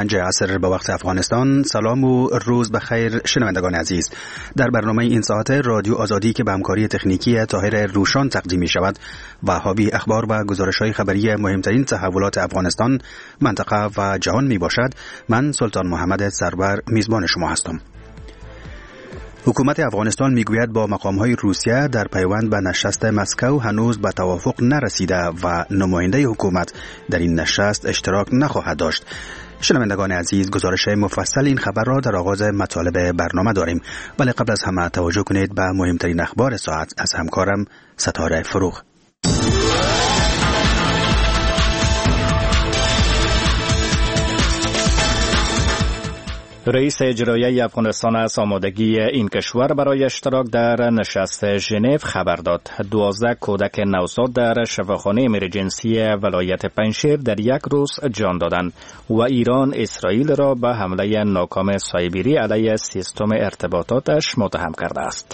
5 عصر به وقت افغانستان. سلام و روز بخیر شنوندگان عزیز. در برنامه این ساعت رادیو آزادی که به همکاری تکنیکی طاهر روشان تقدیم می شود و حاوی اخبار و گزارش‌های خبری مهمترین تحولات افغانستان، منطقه و جهان می باشد، من سلطان محمد سرور میزبان شما هستم. حکومت افغانستان میگوید با مقام‌های روسیه در پیوند به نشست مسکو هنوز به توافق نرسیده و نماینده حکومت در این نشست اشتراک نخواهد داشت. شنوندگان عزیز، گزارش مفصل این خبر را در آغاز مطالب برنامه داریم، ولی قبل از همه توجه کنید به مهمترین اخبار ساعت از همکارم ستاره فروغ. رئیس اجرایی افغانستان از آمادگی این کشور برای اشتراک در نشست ژنو خبر داد. 12 کودک نوزاد در شفاخانه امرجنسی ولایت پنجشیر در یک روز جان دادند و ایران اسرائیل را به حمله ناکام سایبری علیه سیستم ارتباطاتش متهم کرده است.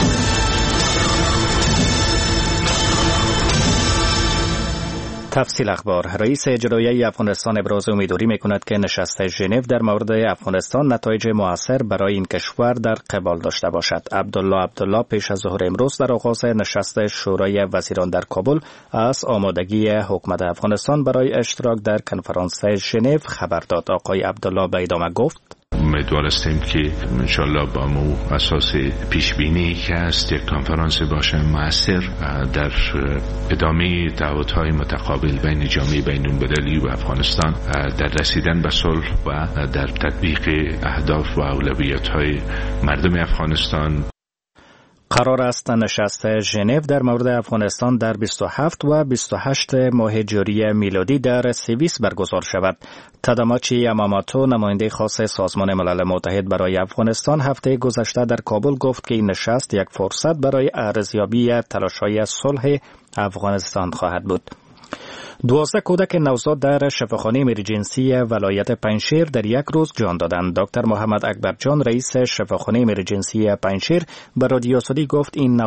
تفصیل اخبار. رئیس اجرایی افغانستان ابراز امیدواری میکند که نشست ژنو در مورد افغانستان نتایج مؤثر برای این کشور در قبال داشته باشد. عبدالله پیش از ظهر امروز در آغاز نشست شورای وزیران در کابل از آمادگی حکومت افغانستان برای اشتراک در کنفرانس ژنو خبر داد. آقای عبدالله به ادامه گفت: امیدوار هستیم که انشالله با مو اساس پیشبینی که هست یک کنفرانس باشه مؤثر در ادامه دعوت‌های متقابل بین جامعه بین‌المللی و افغانستان در رسیدن به صلح و در تطبیق اهداف و اولویت‌های مردم افغانستان. قرار است نشست ژنو در مورد افغانستان در 27 و 28 ماه ژوئیه میلادی در سوئیس برگزار شود. تاداماچی یاماماتو، نماینده خاص سازمان ملل متحد برای افغانستان، هفته گذشته در کابل گفت که این نشست یک فرصت برای ارزیابی تلاش‌های صلح افغانستان خواهد بود. 12 کودک نوزاد در شفاخانه امرجنسی ولایت پنجشیر در یک روز جان دادند. دکتر محمد اکبرجان، رئیس شفاخانه امرجنسی پنجشیر، به رادیو آزادی گفت این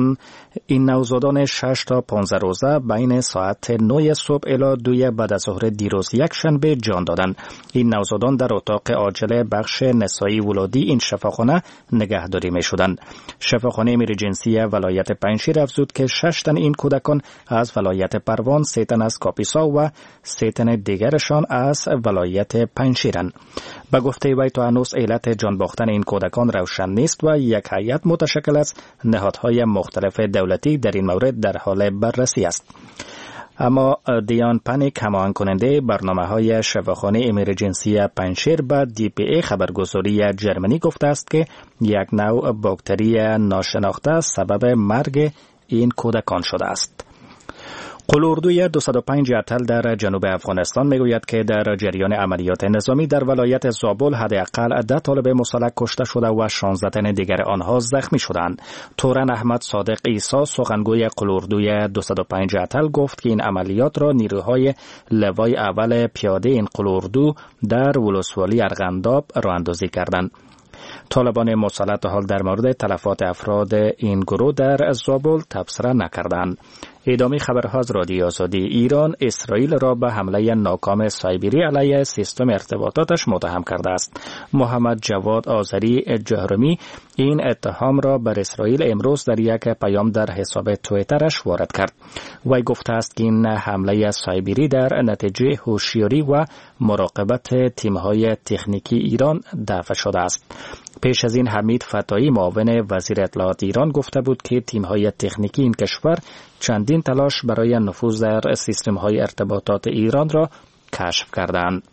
نوزادان 6 تا 15 روزه بین ساعت 9 صبح الی 2 بعد از ظهر دیروز یک شنبه جان دادند. این نوزادان در اتاق عاجل بخش نسایی ولادی این شفاخانه نگهداری می‌شدند. شفاخانه امرجنسی ولایت پنجشیر افزود که 6 تن این کودکان از ولایت پروان، 3 تن از کاپیسا و 3 تن دیگرشان از ولایت پنجشیرند. به گفته وی تا هنوز علت جان باختن این کودکان روشن نیست و یک هیئت متشکل از نهادهای مختلف دولتی در این مورد در حال بررسی است. اما دیان پانیک، هماهنگ کننده برنامه‌های شفاخانه امرجنسی پنجشیر، به DPA خبرگزاری جرمنی گفته است که یک نوع باکتری ناشناخته سبب مرگ این کودکان شده است. قلاردوی 205 اتل در جنوب افغانستان میگوید که در جریان عملیات نظامی در ولایت زابل حداقل 10 طالب مسلح کشته شده و 16 تن دیگر آنها زخمی شدند. تورن احمد صادق عیسی، سخنگوی قلاردوی 205 اتل، گفت که این عملیات را نیروهای لوای اول پیاده این قلاردو در ولسوالی ارغنداب راه اندازی کردند. طالبان مسلح تا حال در مورد تلفات افراد این گروه در زابل تبصره نکردند. ادامه خبرها از رادیو آزادی. ایران اسرائیل را به حمله ناکام سایبری علیه سیستم ارتباطاتش متهم کرده است. محمد جواد آذری جهرمی این اتهام را بر اسرائیل امروز در یک پیام در حساب توییترش وارد کرد. وی گفته است که این حمله سایبری در نتیجه هوشیاری و مراقبت تیم‌های تکنیکی ایران دفع شده است. پیش از این حمید فتایی، معاون وزیر اطلاعات ایران، گفته بود که تیم‌های تکنیکی این کشور چندین تلاش برای نفوذ در سیستم‌های ارتباطات ایران را کشف کردند.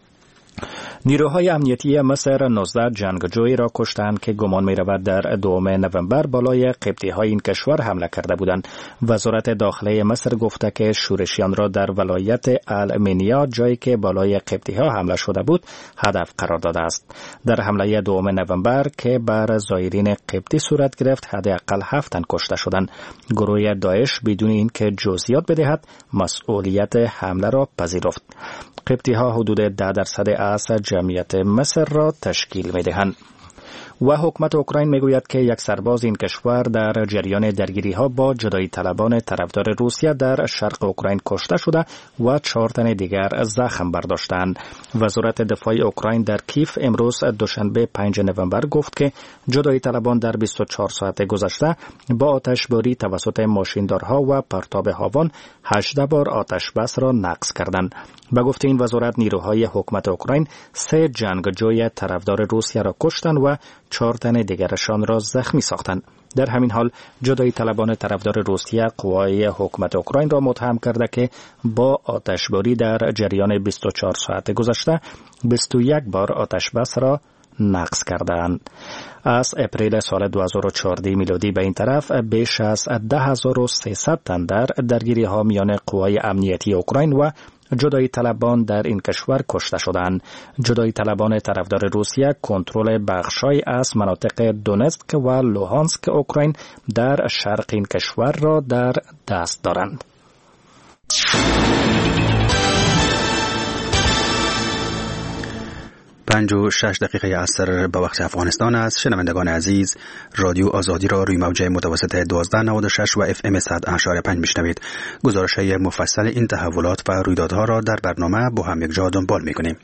نیروهای امنیتی مصر 19 جنگجویی را کشتند که گمان می‌رود در 2 نوامبر بالای قبطی‌های این کشور حمله کرده بودند. وزارت داخله مصر گفته که شورشیان را در ولایت المنیا، جایی که بالای قبطی‌ها حمله شده بود، هدف قرار داده است. در حمله 2 نوامبر که بر زائرین قبطی صورت گرفت، حداقل 7 تن کشته شدند. گروه داعش بدون اینکه جزئیات بدهد مسئولیت حمله را پذیرفت. قبطی‌ها حدود 10% از جمعیت مصر را تشکیل می‌دهند. و حکومت اوکراین میگوید که یک سرباز این کشور در جریان درگیری‌ها با جدایی طلبان طرفدار روسیه در شرق اوکراین کشته شده و 4 تن دیگر زخم برداشتند. وزارت دفاع اوکراین در کیف امروز دوشنبه 5 نوامبر گفت که جدایی طلبان در 24 ساعت گذشته با آتشباری توسط ماشیندارها و پرتاب هاون 18 بار آتش بس را نقض کردند. به گفته این وزارت نیروهای حکومت اوکراین 3 جنگجوی طرفدار روسیه را کشتند و 4 تن دیگرشان را زخمی ساختند. در همین حال جدایی طلبان طرفدار روسیه قوای حکومت اوکراین را متهم کرده که با آتشباری در جریان 24 ساعت گذشته 21 بار آتش بس را نقض کردند. از اپریل سال 2014 میلادی به این طرف بیش از 10,300 تن در درگیری‌ها میان قوای امنیتی اوکراین و جدایی طلبان در این کشور کشته شدند. جدایی طلبان طرفدار روسیه کنترل بخش‌های از مناطق دونتسک و لوهانسک اوکراین در شرق این کشور را در دست دارند. 5:06 عصر به وقت افغانستان است. شنوندگان عزیز، رادیو آزادی را روی موج متوسط 1296 و FM 100.5 میشنوید. گزارش‌های مفصل این تحولات و رویدادها را در برنامه با هم یکجا دنبال می‌کنیم.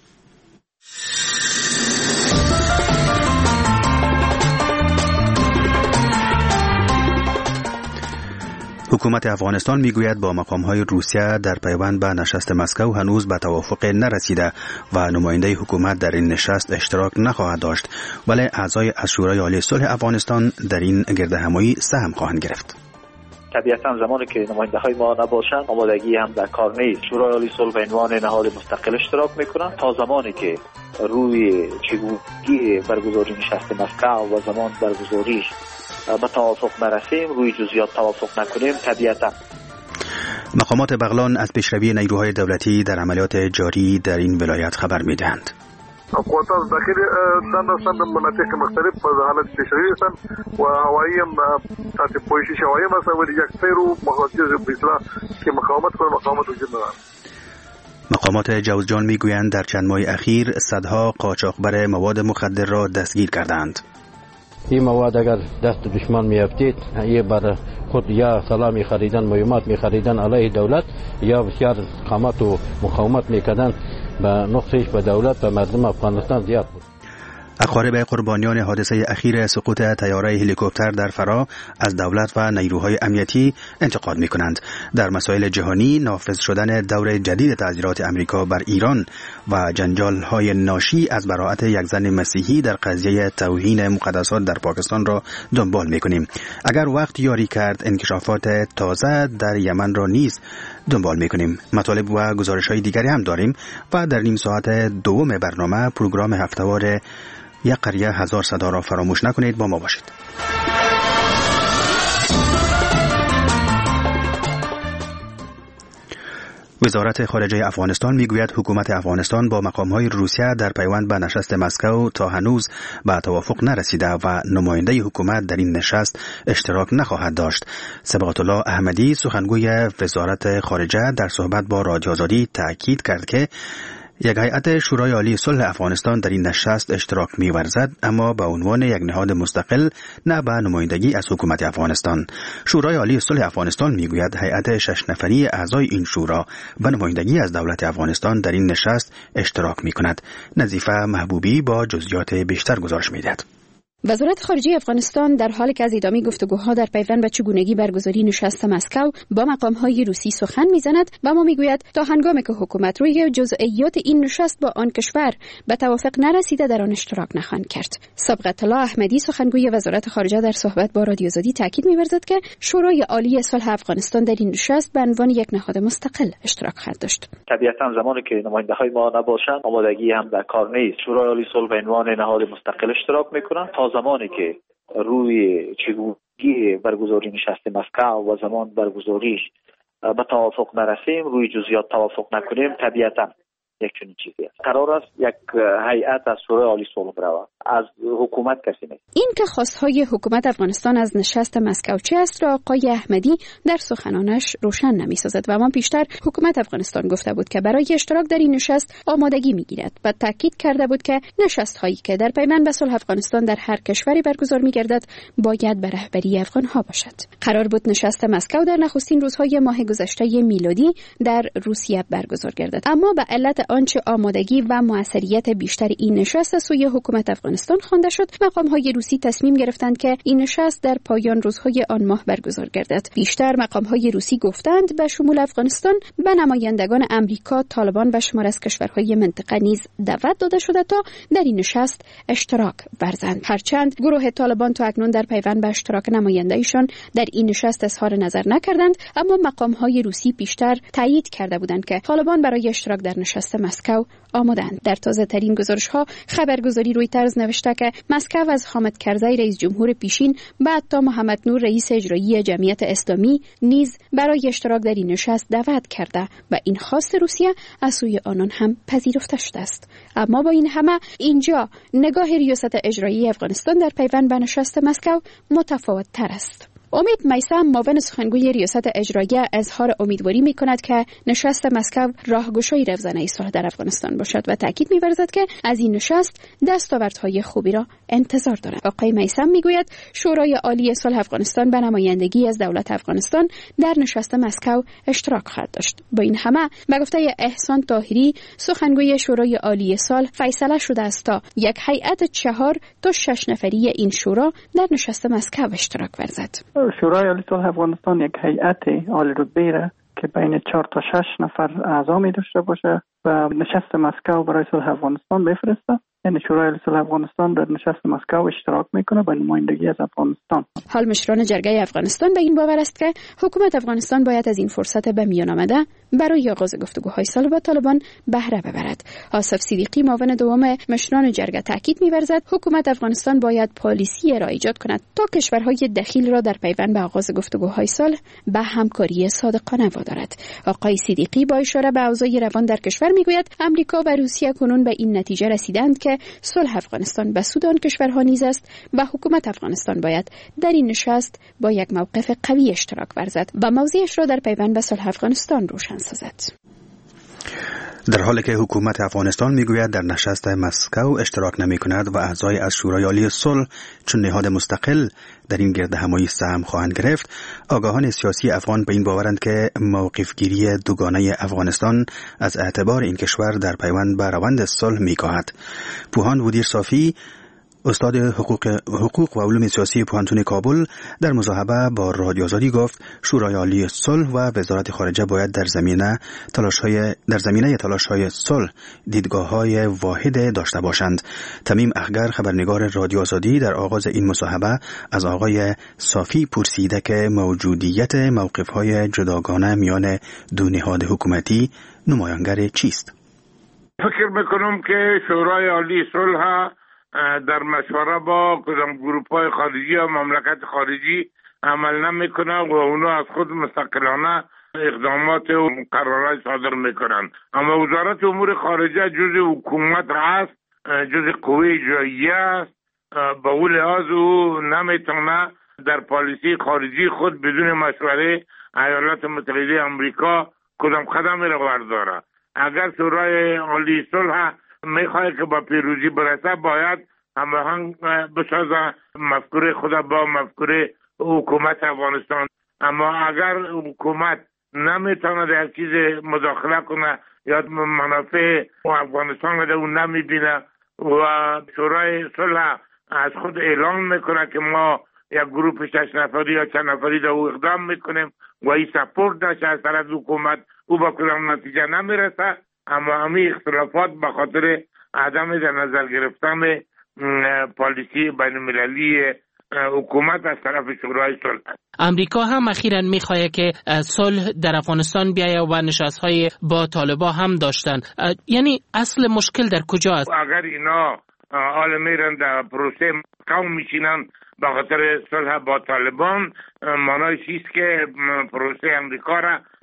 حکومت افغانستان میگوید با مقام‌های روسیه در پیوند به نشست مسکو هنوز به توافق نرسیده و نماینده حکومت در این نشست اشتراک نخواهد داشت، ولی اعضای از شورای عالی صلح افغانستان در این گردهمایی سهم خواهند گرفت. طبیعتا زمانی که نماینده های ما نباشند آمادگی هم در کار نیست. شورای عالی صلح به عنوان نهاد مستقل اشتراک میکنند تا زمانی که روی چگونگی برگزاری نشست مسکو و زمان برگزاریش به توافق نرسیم، روی جزئیات توافق نکنیم. طبیعتا مقامات بغلان از پیشروی نیروهای دولتی در عملیات جاری در این ولایت خبر میدهند. قوات داخلی داستان مناطق مختلف په حالت پیشروی هستند و هوایی هم تحت پوشش هوایی مسئول یک سیرو مخاطر بیتلا که مقاومت کنند مقاومت وجود ندارد. مقامات جوزجان میگویند در چند ماه اخیر صدها قاچاقبر مواد مخدر را دستگیر کردند. این مواد اگر دست دشمن میافتید یه بر خود یا سلاح میخریدن، مهمات میخریدن علیه دولت یا بسیار قامت و مقاومت میکردن به نقصش به دولت و مردم افغانستان زیاد بود. اقارب قربانیان حادثه اخیر سقوط طیاره هلیکوپتر در فرا از دولت و نیروهای امنیتی انتقاد می‌کنند. در مسائل جهانی نافذ شدن دور جدید تعزیرات امریکا بر ایران و جنجال‌های ناشی از براءت یک زن مسیحی در قضیه توهین مقدسات در پاکستان را دنبال می‌کنیم. اگر وقت یاری کرد انکشافات تازه در یمن را نیز دنبال می‌کنیم. مطالب و گزارش‌های دیگری هم داریم و در نیم ساعت دوم برنامه پروگرام هفته‌وار یک قریه هزار صدا را فراموش نکنید. با ما باشید. وزارت خارجه افغانستان میگوید حکومت افغانستان با مقام‌های روسیه در پیوند به نشست مسکو تا هنوز به توافق نرسیده و نماینده حکومت در این نشست اشتراک نخواهد داشت. صبغت الله احمدی سخنگوی وزارت خارجه در صحبت با رادیو آزادی تاکید کرد که یک هیئت شورای عالی صلح افغانستان در این نشست اشتراک می‌ورزد، اما به عنوان یک نهاد مستقل، نه به نمایندگی از حکومت افغانستان. شورای عالی صلح افغانستان میگوید هیئت 6 نفری اعضای این شورا به نمایندگی از دولت افغانستان در این نشست اشتراک می‌کند. نظیفه محبوبی با جزئیات بیشتر گزارش می‌دهد. وزارت خارجه افغانستان در حالی که از ادامه گفتگوها در پیوند به چگونگی برگزاری نشست مسکو با مقام‌های روسی سخن می‌زند و ما می‌گوید تا هنگامی که حکومت روی جزئیات این نشست با آن کشور به توافق نرسیده در آن اشتراک نخواهد کرد. صبغت الله احمدی سخنگوی وزارت خارجه در صحبت با رادیو آزادی تاکید می‌ورزد که شورای عالی صلح افغانستان در این نشست به عنوان یک نهاد مستقل اشتراک خواهد داشت. طبیعتاً زمانی که نماینده‌های ما نباشند آمادگی هم در کار نیست. شورای عالی صلح به عنوان نهاد مستقل اشتراک می‌کند تا زمانی که روی چگونگی برگزاری نشست مسکو و زمان برگزاریش به توافق نرسیم، روی جزئیات توافق نکنیم. طبیعتا یک چنین چیزی است. قرار است یک هیئت از شورای عالی صلح برود. از حکومت کسی نیست. این که خواستهای حکومت افغانستان از نشست مسکو چه است را آقای احمدی در سخنانش روشن نمی‌سازد و اما پیشتر حکومت افغانستان گفته بود که برای اشتراک در این نشست آمادگی می‌گیرد و تاکید کرده بود که نشست‌هایی که در پیوند به صلح افغانستان در هر کشوری برگزار می‌گردد باید به رهبری افغان‌ها باشد. قرار بود نشست مسکو در نخستین روزهای ماه گذشته میلادی در روسیه برگزار گردد، اما به علت آنچه آمادگی و موثریت بیشتر این نشست سوی حکومت افغانستان خوانده شد، مقام‌های روسی تصمیم گرفتند که این نشست در پایان روزهای آن ماه برگزار گردد. بیشتر مقام‌های روسی گفتند به شمول افغانستان به نمایندگان امریکا، طالبان و شمار از کشورهای منطقه نیز دعوت داده شده تا در این نشست اشتراک ورزند. هرچند گروه طالبان تا اکنون در پیوند به اشتراک نماینده‌ایشان در این نشست اظهار نظر نکردند، اما مقام‌های روسی پیشتر تایید کرده بودند که طالبان برای اشتراک در نشست مسکو آمادند. در تازه‌ترین گزارش‌ها خبرگزاری رویترز نوشته که مسکو از حامد کرزی رئیس جمهور پیشین و عطا محمد نور رئیس اجرایی جمعیت اسلامی نیز برای اشتراک در این نشست دعوت کرده و این خواست روسیه از سوی آنان هم پذیرفته شده است. اما با این همه اینجا نگاه ریاست اجرایی افغانستان در پیوند به نشست مسکو متفاوت تر است. امید میثم معاون سخنگوی ریاست اجرایی اظهار امیدواری می‌کند که نشست مسکو راهگشای روزانه صلح در افغانستان باشد و تاکید می‌ورزد که از این نشست دستاوردهای خوبی را انتظار دارد. آقای میثم می‌گوید شورای عالی صلح افغانستان به نمایندگی از دولت افغانستان در نشست مسکو اشتراک خواهد داشت. با این همه به گفته احسان طاهری سخنگوی شورای عالی صلح فیصله شده است تا یک هیئت 4 تا 6 نفری این شورا در نشست مسکو اشتراک ورزد. شورای عالی صلح افغانستان یک هیئت عالی رتبه را که بین 4 تا 6 نفر اعضا می داشته باشه و نشست مسکو برای صلح افغانستان بفرسته. یعنی شورای عالی صلح افغانستان در نشست مسکو اشتراک میکنه با نمایندگی از افغانستان. حال مشران جرگه افغانستان به این باور است که حکومت افغانستان باید از این فرصت به میان آمده برای آغاز گفتگوهای صلح با طالبان بهره ببرد. آصف صدیقی معاون دوم مشران جرگه تاکید می‌ورزد حکومت افغانستان باید پالیسی را ایجاد کند تا کشورهای دخیل را در پیوند به آغاز گفتگوهای صلح به همکاری صادقانه وادارد. آقای صدیقی با اشاره به اوضاع روان در کشور میگوید امریکا و روسیه کنون به این نتیجه رسیدند که صلح افغانستان به سود آن کشورها نیز است و حکومت افغانستان باید در این نشست با یک موقف قوی اشتراک ورزد و موضعش را در پیوند به صلح افغانستان روشن سازد. در حالی که حکومت افغانستان میگوید در نشست مسکو اشتراک نمی کند و اعضای از شورای عالی صلح چون نهاد مستقل در این گرد همایی سهم خواهند گرفت، آگاهان سیاسی افغان به این باورند که موقفگیری دوگانه افغانستان از اعتبار این کشور در پیوند به روند صلح میکاهد. پوهان ودیر صافی، استاد حقوق و علوم سیاسی پوهنتون کابل، در مصاحبه با رادیو آزادی گفت شورای عالی صلح و وزارت خارجه باید در زمینه تلاش‌های صلح دیدگاه‌های واحد داشته باشند. تمیم اخگر، خبرنگار رادیو آزادی، در آغاز این مصاحبه از آقای صافی پرسیده که موجودیت موقف‌های جداگانه میان دو نهاد حکومتی نمایانگر چیست؟ فکر می‌کنم که شورای عالی صلح در مشوره با کدام گروه‌های خارجی یا مملکت خارجی عمل نمیکنه و اونا از خود مستقلانه اقدامات و قرارات صادر میکنن. اما وزارت امور خارجه جزء حکومت هست، جزء قوه اجراییه است. به اون لحاظ او نمیتونه در پالیسی خارجی خود بدون مشوره ایالات متحده آمریکا کدام قدمی را برداره. اگر شورای عالی صلح میخواه که با پیروزی برسه باید هماهنگ بسازه مفکوره خود با مفکوره حکومت افغانستان. اما اگر حکومت نمیتونه در چیز مداخله کنه یا منافع افغانستان رو اون نمیبینه و شورای صلح از خود اعلان میکنه که ما یک گروه 6 نفری یا چند نفری در او اقدام میکنیم و این سپورت نشه از طرف حکومت، او با کدام نتیجه نمیرسه. اما همین اختلافات به خاطر عدم در نظر گرفتن پالیسی بین المللی حکومت از طرف شورای صلح. امریکا هم اخیراً میخواه که صلح در افغانستان بیایه و نشست‌های با طالبان هم داشتن. یعنی اصل مشکل در کجا است؟ اگر اینا حال میرن در پروسه قوم میشینن به خاطر صلح با طالبان، معنای چیست که پروسه امریکا را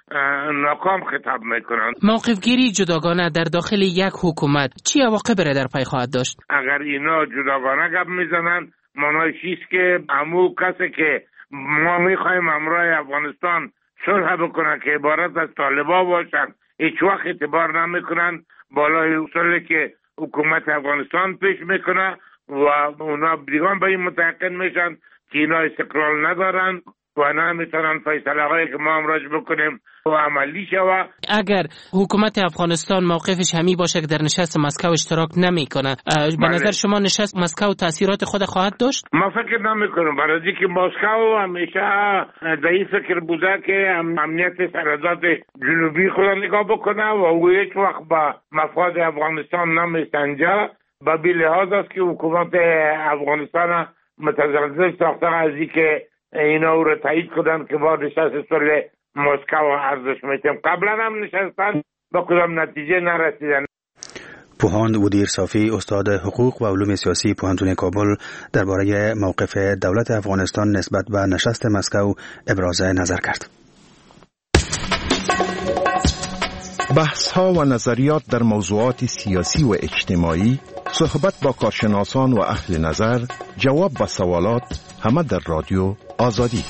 ناکام خطاب میکنند. موقفگیری جداگانه در داخل یک حکومت چی عواقبی را در پی خواهد داشت؟ اگر اینا جداگانه گپ میزنن معنیش است که همون کسی که ما میخوایم امروی افغانستان صلح بکنه که عبارت از طالبان باشن هیچ وقت اعتبار نمیکنن بالای اصولی که حکومت افغانستان پیش میکنه و اونا دیگه به این متعهد میشن که اینا استقلال ندارن و نمیتونن فیصله هایی که ما امروز بکنیم و عملی شوه. اگر حکومت افغانستان موقفش همی باشه که در نشست مسکو اشتراک نمیکنه، به نظر شما نشست مسکو تاثیرات خود خواهد داشت؟ ما فکر نمیکنم، برای که مسکو همیشه در این فکر بوده که امنیت سرحدات جنوبی خود نگاه بکنه و او هیچ وقت با مفاد افغانستان نمیسنجه. به لحاظ است که حکومت افغانستان متزلزل ساخته از این که اینا او را تایید کردن که با نشست صلح مسکو ارزش میتیم. قبلا هم نشستن با کدام نتیجه نرسیدن. پوهاند ودیر صافی، استاد حقوق و علوم سیاسی پوهنتون کابل، درباره موقف دولت افغانستان نسبت به نشست مسکو ابراز نظر کرد. بحث‌ها و نظریات در موضوعات سیاسی و اجتماعی، صحبت با کارشناسان و اهل نظر، جواب به سوالات، همه در رادیو آزادی.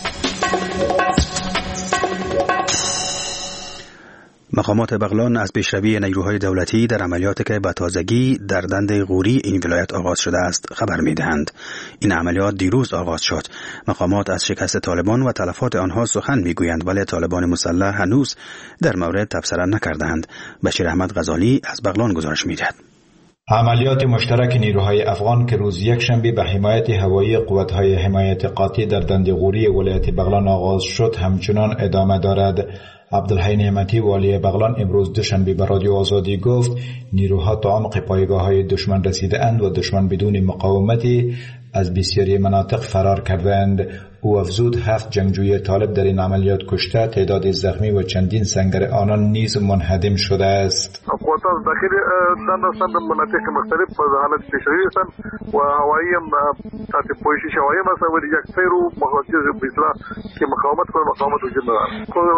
مقامات بغلان از پیشروی نیروهای دولتی در عملیاتی که به تازگی در دند غوری این ولایت آغاز شده است خبر می‌دهند. این عملیات دیروز آغاز شد. مقامات از شکست طالبان و تلفات آنها سخن می‌گویند، ولی طالبان مسلح هنوز در مورد تبصره نکردند. بشیر احمد غزالی از بغلان گزارش می‌دهد. عملیات مشترک نیروهای افغان که روز یکشنبه به حمایت هوایی قوت‌های حمایت قاطع در دند غوری ولایت بغلان آغاز شد همچنان ادامه دارد. عبدالحی نعمتی والی بغلان امروز دوشنبه به رادیو آزادی گفت نیروها تا عمق پایگاه‌های دشمن رسیده اند و دشمن بدون مقاومتی از بسیاری مناطق فرار کردند. او افزود 7 جنگجوی طالب در این عملیات کشته، تعداد زخمی و چندین سنگر آنان نیز منهدم شده است. قوات داخلی دندستان در مناطق مختلف به حالت پیشروی هستند و هوایی هم تحت پوشش هوایی است و یک سری مخاطر بیشتر که مقاومت وجود ندارد.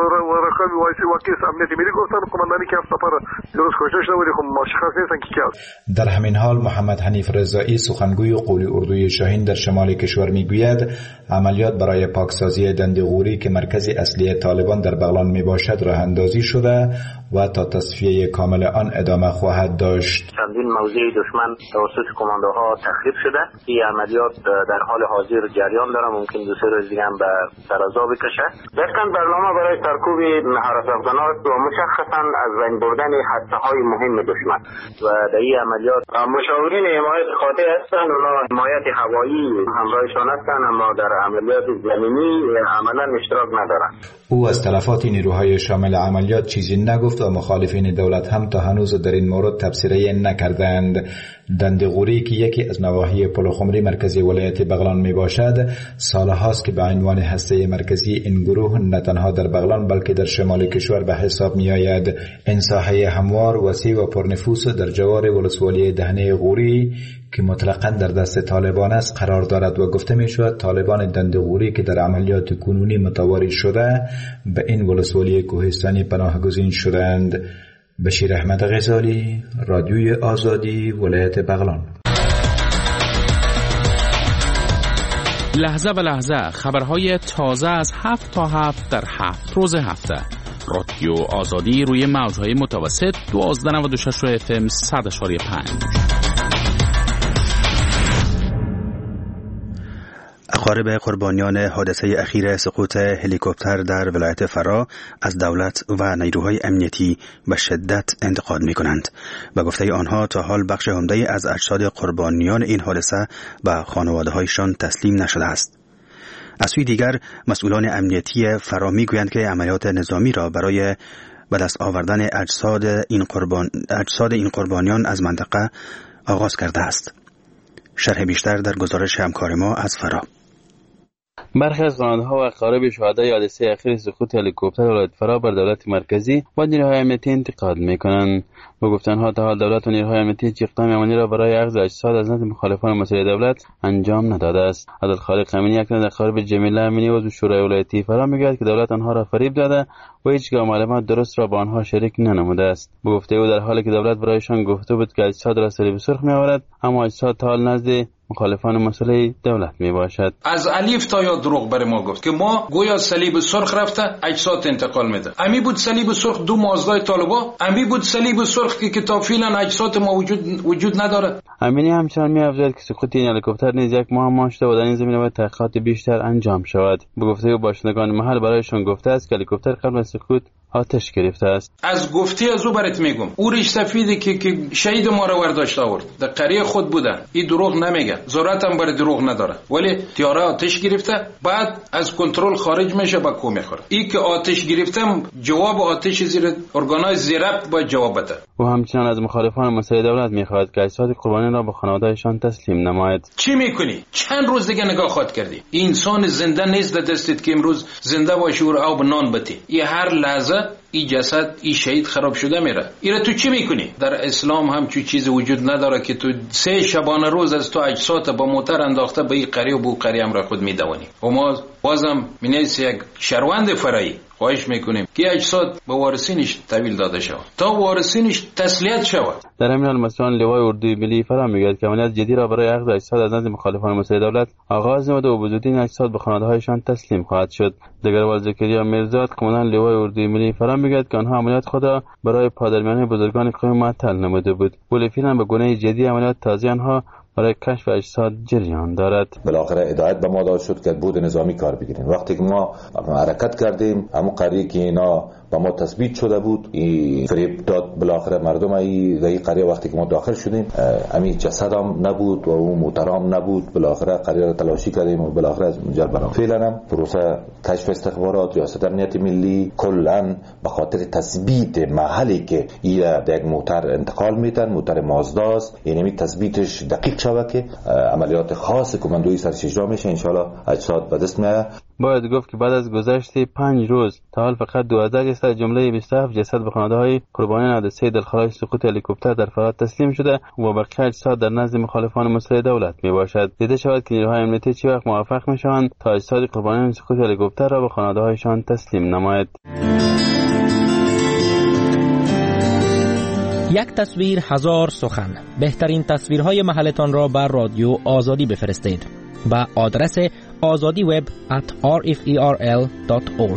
رقم واقعی امنیت ملی گفتن کماندانی که سفر درست کوشش شده ولی خب مشخص نیست که کی است. در همین حال محمد حنیف رضایی سخنگوی قولی اردوی شاهین در شمال کشور میگوید عملیات برای پاکسازی دند غوری که مرکز اصلی طالبان در بغلان میباشد راه اندازی شده و تا تصفیه کامل آن ادامه خواهد داشت. چندین موضع دشمن توسط کماندوها تخریب شده. این عملیات در حال حاضر جریان داره، ممکن 2-3 روز دیگه هم به سرازا بکشه. دقیقاً برنامه برای سرکوب حراس افغانات و مشخصاً از بین بردن هسته‌های مهم دشمن و در این عملیات مشاورین حمایت قاطع هستند، اونا حمایت هوایی همراهشان هستند اما در عملیات زمینی عملاً اشتراک ندارند. او از تلفات نیروهای شامل عملیات چیزی نگفت و مخالفین دولت هم تا هنوز در این مورد تبصره نکردند. دند غوری که یکی از نواحی پلخمری مرکزی ولایت بغلان می باشد، سالهاست که به عنوان هسته مرکزی این گروه نه تنها در بغلان بلکه در شمال کشور به حساب می آید. این ساحه هموار، وسیع و پرنفوس در جوار ولسوالی دهنه غوری که مطلقاً در دست طالبان است قرار دارد و گفته می شود طالبان دند غوری که در عملیات کنونی متواری شده به این ولسوالی کوهستانی پناهگزین شدند. بشیر احمد غزالی، رادیوی آزادی، ولایت بغلان. لحظه به لحظه خبرهای تازه از 7 تا 7 در 7 روز هفته. رادیو آزادی روی موجهای متوسط 1296 FM 100.5. اقارب قربانیان حادثه اخیر سقوط هلیکوپتر در ولایت فرا از دولت و نیروهای امنیتی به شدت انتقاد می کنند. به گفته آنها تا حال بخش عمده از اجساد قربانیان این حادثه به خانواده‌هایشان تسلیم نشده است. از سوی دیگر مسئولان امنیتی فرا می گویند که عملیات نظامی را برای به دست آوردن اجساد این قربانیان از منطقه آغاز کرده است. شرح بیشتر در گزارش همکار ما از فرا. برخی از خانواده‌ها و اقارب شهدای حادثه اخیر سقوط هلیکوپتر ولایت فرا بر دولت مرکزی و نیروهای امنیتی انتقاد می‌کنند. با گفتن‌ها تا حال دولت و نیروهای امنیتی هیچ اقدام عملی را برای اخذ اجساد از نزد مخالفان مسئله دولت انجام نداده است. عبدالخالق امینی، اکنون اقارب جمیله امینی عضو شورای ولایتی فرا میگوید که دولت آنها را فریب داده و هیچگاه معلومات درست را با آنها شریک ننموده است. به گفته او در حالی که دولت برایشان گفته بود که اجساد را صلیب سرخ می‌آورد، اما اجساد تا حال نزد مخالفان مسئله دولت می باشد. از الف تا یا دروغ بر ما گفت که ما گویا صلیب سرخ رفته اجساد انتقال میده. امی بود صلیب سرخ دو مازدای طالبا، امی بود صلیب سرخ که تا فعلا اجساد ما وجود نداره. امینی همچنان می افزاید که سقوط این هلیکوپتر نیز یک معما شده و در این زمینه باید تحقیقات بیشتر انجام شود. به گفته او باشندگان محل برایشان گفته است که هلیکوپتر قبل از سقوط آتش گرفته است. از گفته از او برات میگم او ریش سفیدی که شهید ما رو ورداشت آورد در قریه خود بوده، این دروغ نمیگه، ضرورت هم برای دروغ نداره، ولی تیاره آتش گرفته بعد از کنترل خارج میشه با کو میخوره. این که آتش گرفتم جواب آتش زیر ارگانای زیرفت با جواب بده. او همچنان از مخالفان مسئله دولت میخواهد که اجساد قربانیان را به خانواده‌شان تسلیم نماید. چی میکنی؟ چند روز دیگه نگاه خود کردی؟ انسان زنده نیست در دستت که امروز زنده باشی و آب نان بتی. این هر لحظه این جسد این شهید خراب شده میره. ایره تو چی میکنی؟ در اسلام هم چی چیز وجود نداره که تو 3 شبانه روز از تو اجساد با موتر انداخته به این قریه و بو قریه هم را خود میدوانی. و ما بازم مینیس یک شهروند فرایی خواهش میکنیم که اجساد به وارثینش تحویل داده شود تا وارثینش تسلیت شود. در همین حال مسئولان لوای اردوی ملی فرا میگوید که عملیات جدی را برای اخذ اجساد از نزد مخالفان مسئله دولت آغاز نموده و بزودی این اجساد به خانواده‌هایشان تسلیم خواهد شد. دگربال زکریا میرزاد قماندان لوای اردوی ملی فرا میگوید که آنها عملیات خود را برای پادرمیانی بزرگان قوم معطل نموده بود. ولی فعلا به گونه جدی عملیات تازه آنها برای کشف اجساد جریان دارد. بالاخره هدایت به ما داد شد که بود نظامی کار بگیریم. وقتی که ما حرکت کردیم همون قریه که اینا با ما تثبیت شده بود این فریب داد بالاخره مردم این قریه وقتی که ما داخل شدیم امی جسد هم نبود و اون محترم نبود. بالاخره قریه را تلاشی کردیم و بالاخره از منجر برام فعلا هم پروسه کشف استخبارات ریاست امنیت ملی کلا به خاطر تثبیت محلی که این در یک موتر انتقال میدن موتر مازداست یعنی تثبیتش دقیق شود که عملیات خاص کماندویی سرش اجرا میشه ان شاء الله اجساد به دست میاد. باید گفت که بعد از گذشت 5 روز تا حال فقط 12 جسد جمله 27 جسد به خانواده‌های قربانیان حادثه دلخراش سقوط هلیکوپتر در فرات تسلیم شده و بقیه اجساد در نزد مخالفان مسئله دولت میباشد. دیده شود که نیروهای امنیتی چه وقت موفق میشوند تا اجساد قربانیان سقوط هلیکوپتر را به خانواده‌هایشان تسلیم نماید. یک تصویر 1000 سخن. بهترین تصویرهای محلتان را بر رادیو آزادی بفرستید با آدرس azadiweb@rferl.org.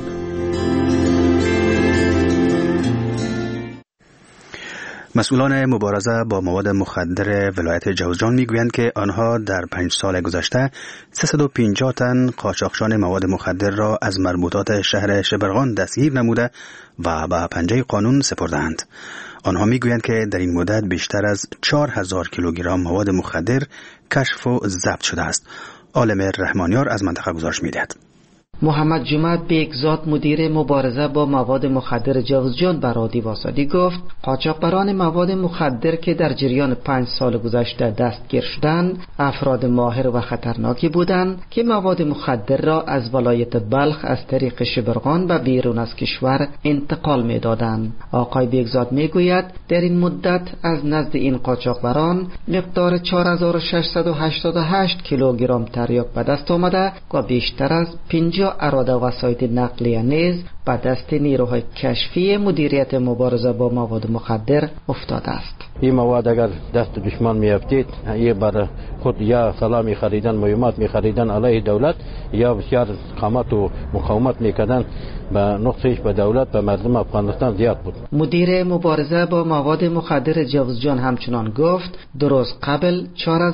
مسئولان مبارزه با مواد مخدر ولایت جوزجان میگویند که آنها در 5 سال گذشته 350 تن قاچاقچیان مواد مخدر را از مربوطات شهر شبرغان دستگیر نموده و به پنجه قانون سپردند. آنها میگویند که در این مدت بیشتر از 4000 کیلوگرم مواد مخدر کشف و ضبط شده است. عالم رحمانیار از منطقه گزارش می‌دهد. محمد جمعه بیگزاد مدیر مبارزه با مواد مخدر جوزجان به رادیو آزادی گفت قاچاقبران مواد مخدر که در جریان 5 سال گذشته دستگیر شدند افراد ماهر و خطرناکی بودند که مواد مخدر را از ولایت بلخ از طریق شبرغان به بیرون از کشور انتقال می‌دادند. آقای بیگزاد میگوید در این مدت از نزد این قاچاقبران مقدار 4688 کیلوگرم تریاک به دست آمده و بیشتر از 50 اراده وسایط نقلیه نیز به دست نیروهای کشفی مدیریت مبارزه با مواد مخدر افتاده است. این مواد اگر دست دشمن میافتید یه بر خود یا سلاح میخریدن مهمات میخریدن علیه دولت یا بسیار قامت و مقاومت میکردن به نقصش به دولت به مردم افغانستان زیاد بود. مدیر مبارزه با مواد مخدر جوزجان همچنان گفت 2 روز قبل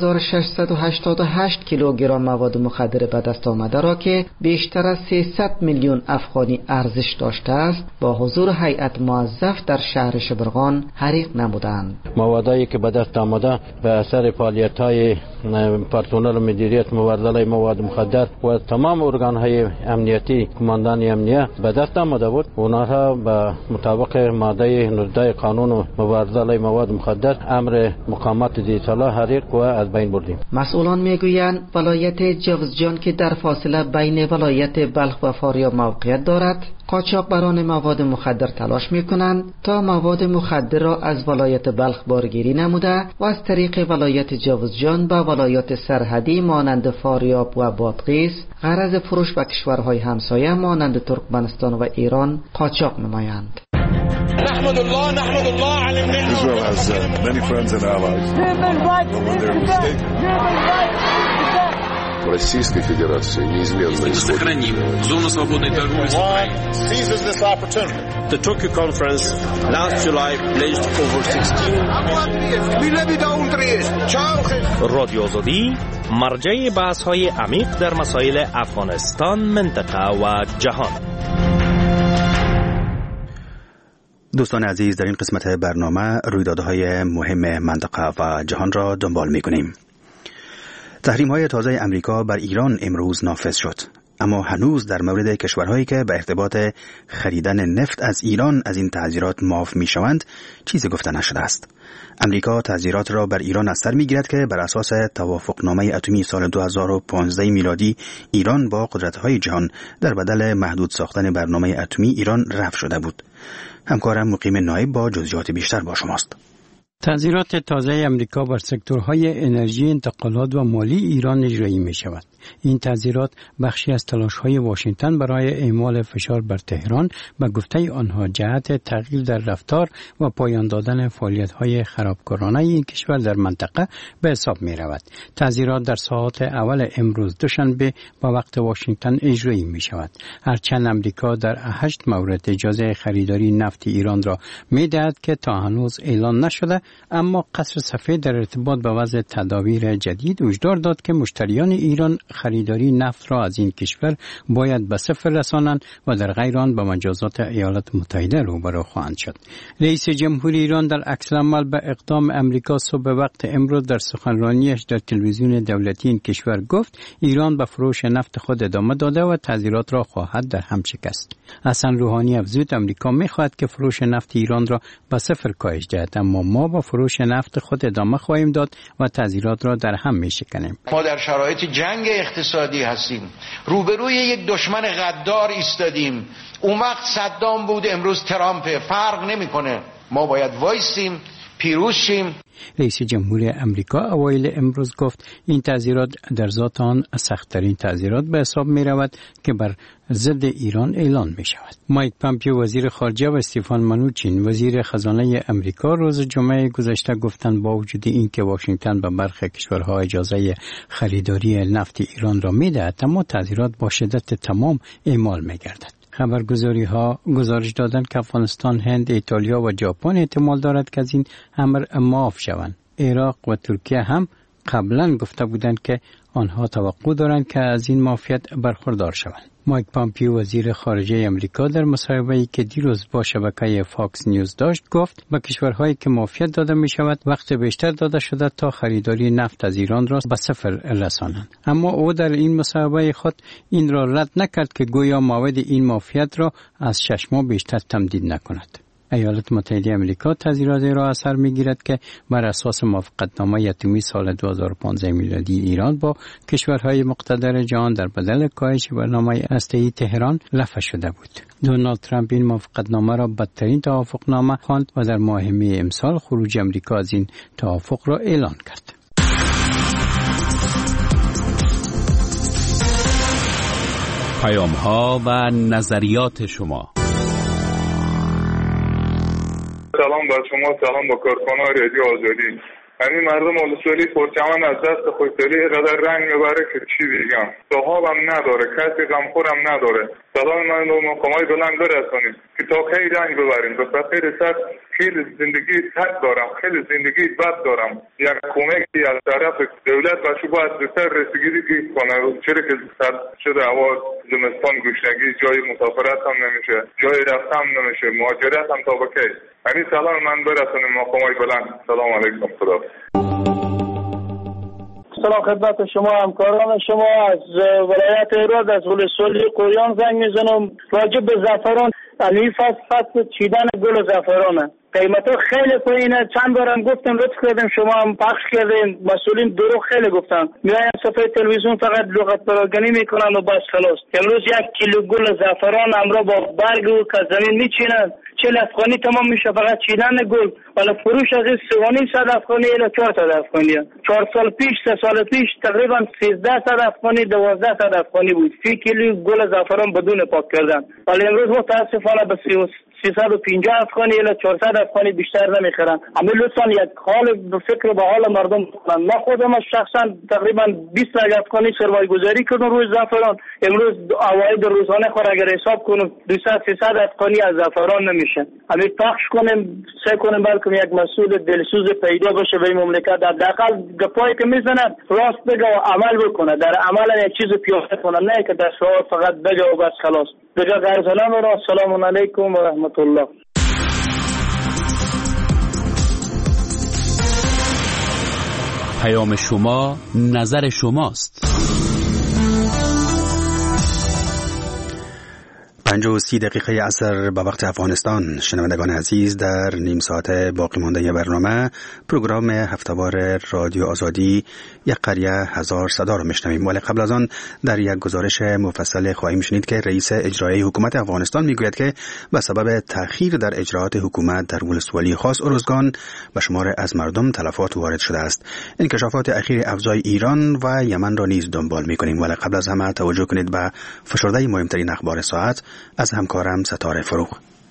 4688 کیلوگرم مواد مخدر به دست آمده را که بیشتر از 300 میلیون افغانی ارزش داشته است با حضور هیئت موظف در شهر شبرغان حریق نمودند. موادایی که به دست آمده به اثر فعالیت‌های پرسنل مدیریت مبارزه مواد مخدر و تمام ارگان‌های امنیتی کماندان امنیه به دست آمده بود. اونها به مطابق ماده 19 قانون مبارزه مواد مخدر امر مقامات ذی صلاح حریق و از بین بردیم. مسئولان میگویند ولایت جوزجان که در فاصله بین ولایت بلخ و فاریاب موقعیت دارد قاچاقبران مواد مخدر تلاش میکنند تا مواد مخدر را از ولایت بلخ بارگیری نموده و از طریق ولایت جوزجان به ولایات سرحدی مانند فاریاب و بادغیس غرض فروش به کشورهای همسایه مانند ترکمنستان و ایران قاچاق نمایند. نحمد الله على النعمة. Israel has many friends and allies. Российской Федерации неизменно сохраним зону свободной торговли с Украиной. Seizes this opportunity. The Tokyo conference last July pledged over 16 رادیو آزادی مرجع بحث‌های عمیق در مسائل افغانستان، منطقه و جهان. دوستان عزیز، در این قسمت برنامه رویدادهای مهم منطقه و جهان را دنبال می‌کنیم. تحریم‌های تازه امریکا بر ایران امروز نافذ شد، اما هنوز در مورد کشورهایی که به ارتباط خریدن نفت از ایران از این تعزیرات معاف می‌شوند چیزی گفته نشده است. امریکا تعزیرات را بر ایران از سر می‌گیرد که بر اساس توافقنامه اتمی سال 2015 میلادی ایران با قدرت‌های جهان در بدل محدود ساختن برنامه اتمی ایران رفع شده بود. همکارم مقیم نایب با جزئیات بیشتر با شماست. تعزیرات تازه امریکا بر سکتورهای انرژی، انتقالات و مالی ایران اجرایی می شود. این تعزیرات بخشی از تلاش‌های واشنگتن برای اعمال فشار بر تهران به گفته آنها جهت تغییر در رفتار و پایان دادن فعالیت‌های خرابکارانه این کشور در منطقه به حساب می رود. تعزیرات در ساعات اول امروز دوشنبه با وقت واشنگتن اجرایی می شود. هرچند امریکا در 8 مورد اجازه خریداری نفت ایران را می دهد که تا هنوز اعلان نشده، اما قصر سفید در ارتباط با وضع تدابیر جدید هشدار داد که مشتریان ایران خریداری نفت را از این کشور باید به صفر رسانند و در غیر آن با مجازات ایالات متحده روبرو خواهند شد. رئیس جمهور ایران در عکس‌العمل به اقدام امریکا صبح وقت امروز در سخنرانیش در تلویزیون دولتی این کشور گفت ایران به فروش نفت خود ادامه داده و تعزیرات را خواهد در هم شکست. حسن روحانی افزود امریکا می‌خواهد که فروش نفت ایران را به صفر کاهش دهد، اما ما با فروش نفت خود ادامه خواهیم داد و تعزیرات را در هم می‌شکنیم. ما در شرایط جنگ اقتصادی هستیم، روبروی یک دشمن غدار ایستادیم. اون وقت صدام بود، امروز ترامپ، فرق نمی‌کنه. ما باید وایسیم، پیروز شیم. رئیس جمهور امریکا اوایل امروز گفت این تعزیرات در ذات آن سخت‌ترین تعزیرات به حساب می رود که بر ضد ایران اعلان می شود. مایک پامپیو وزیر خارجه و استیفان منوچین وزیر خزانه امریکا روز جمعه گذشته گفتند با وجود اینکه واشنگتن به برخی کشورها اجازه خریداری نفت ایران را می دهد، اما تعزیرات با شدت تمام اعمال می گردد. خبرگزاری‌ها گزارش دادند که افغانستان، هند، ایتالیا و ژاپن احتمال دارد که از این امر معاف شوند. عراق و ترکیه هم قبلا گفته بودند که آنها توقع دارند که از این معافیت برخوردار شوند. مایک پامپیو وزیر خارجه امریکا در مصاحبه‌ای که دیروز با شبکه فاکس نیوز داشت گفت به کشورهایی که معافیت داده می شود وقت بیشتر داده شده تا خریداری نفت از ایران را به صفر رسانند. اما او در این مصاحبه خود این را رد نکرد که گویا موعد این معافیت را از 6 ماه بیشتر تمدید نکند. ایالات متحده آمریکا تعزیراتی را از سر می‌گیرد که بر اساس موافقتنامه اتمی سال 2015 میلادی ایران با کشورهای مقتدر جهان در بدل کاهش برنامه هسته‌ای تهران لغو شده بود. دونالد ترامپ این موافقتنامه را بدترین توافقنامه خواند و در ماه می امسال خروج آمریکا از این توافق را اعلان کرد. پیام‌ها و نظریات شما. سلام بر شما، سلام با کارکنان رادیو آزادی. همین مردم ولسوالی پرچمن از دست خوشدلی قدر رنگ میبره که چی بگم. صحاب هم نداره، کسی غمخور هم نداره. سلام من رو مقامای بلند برسانید که تا کی رنگ ببریم. به خاطر سر خیلی زندگی سخت دارم، خیلی زندگی بد دارم. یک کمکی از طرف دولت و شو باید بسر رسیدگی کنه. چرا که سرد شده هوا، زمستان، گشنگی، جای مسافرت هم نمیشه، جای رفت هم نمیشه، مهاجرت هم تا بکی. همین سلام من برسانید مقامای بلند. سلام علیکم. خدا. سلام خدمت شما همکاران شما. از ولایت هرات از ولسوالی قوریان زنگ میزنم. راجع به زعفران، این فصل چیدن گل زعفرانه. قیمتا خیلی پایینه. چند بارم گفتم، لطف کردیم شما هم پخش کردین، مسئولین دروغ خیلی گفتن. میاین صفحه تلویزیون فقط لغت پراگنی میکنن و بس خلاص. امروز 1 کیلو گل زعفران امرا با برگ و که زمین میچینن 40 افغانی تمام میشه فقط چیدن گل. ولی فروش از این 300 افغانی الی 400 افغانی. 4 سال پیش 3 سال پیش تقریبا 1300 افغانی 1200 افغانی بود فی کیلو گل زعفران بدون پاک کردن. ولی امروز متاسفانه به 350 افغانی الی 400 افغانی بیشتر نمیخرن. اما لطفا یک حال به فکر به حال مردم کنن. ما خودم شخصا تقریبا 20 افغانی سرمایه گذاری کردم روی زعفران. امروز عواید روزانه خود اگر حساب کنم 200-300 افغانی از زعفران نمیشه. همین پخش کنیم، سعی کنیم بلکه یک مسئول دلسوز پیدا بشه به این مملکت، حداقل گپایی که میزنن راست بگه و عمل بکنه، در عمل یک چیز پیاده کنه، نه که در شعار فقط بگه و بس خلاص. بجا غرزلام را السلام علیکم و رحمت الله. پیام شما نظر شماست. 35 دقیقه عصر به وقت افغانستان. شنوندگان عزیز، در نیم ساعت باقی مانده برنامه پروگرام هفته‌وار رادیو آزادی یک قریه هزار صدا را میشنویم. ولی قبل از آن در یک گزارش مفصل خواهیم شنید که رئیس اجرایی حکومت افغانستان میگوید که به سبب تأخیر در اجراعات حکومت در ولسوالی خاص ارزگان به شمار از مردم تلفات وارد شده است. انکشافات اخیر افزای ایران و یمن را نیز دنبال میکنیم. ولی قبل از همه توجه کنید به فشرده مهمترین اخبار ساعت از همکارم ستاره فروغ.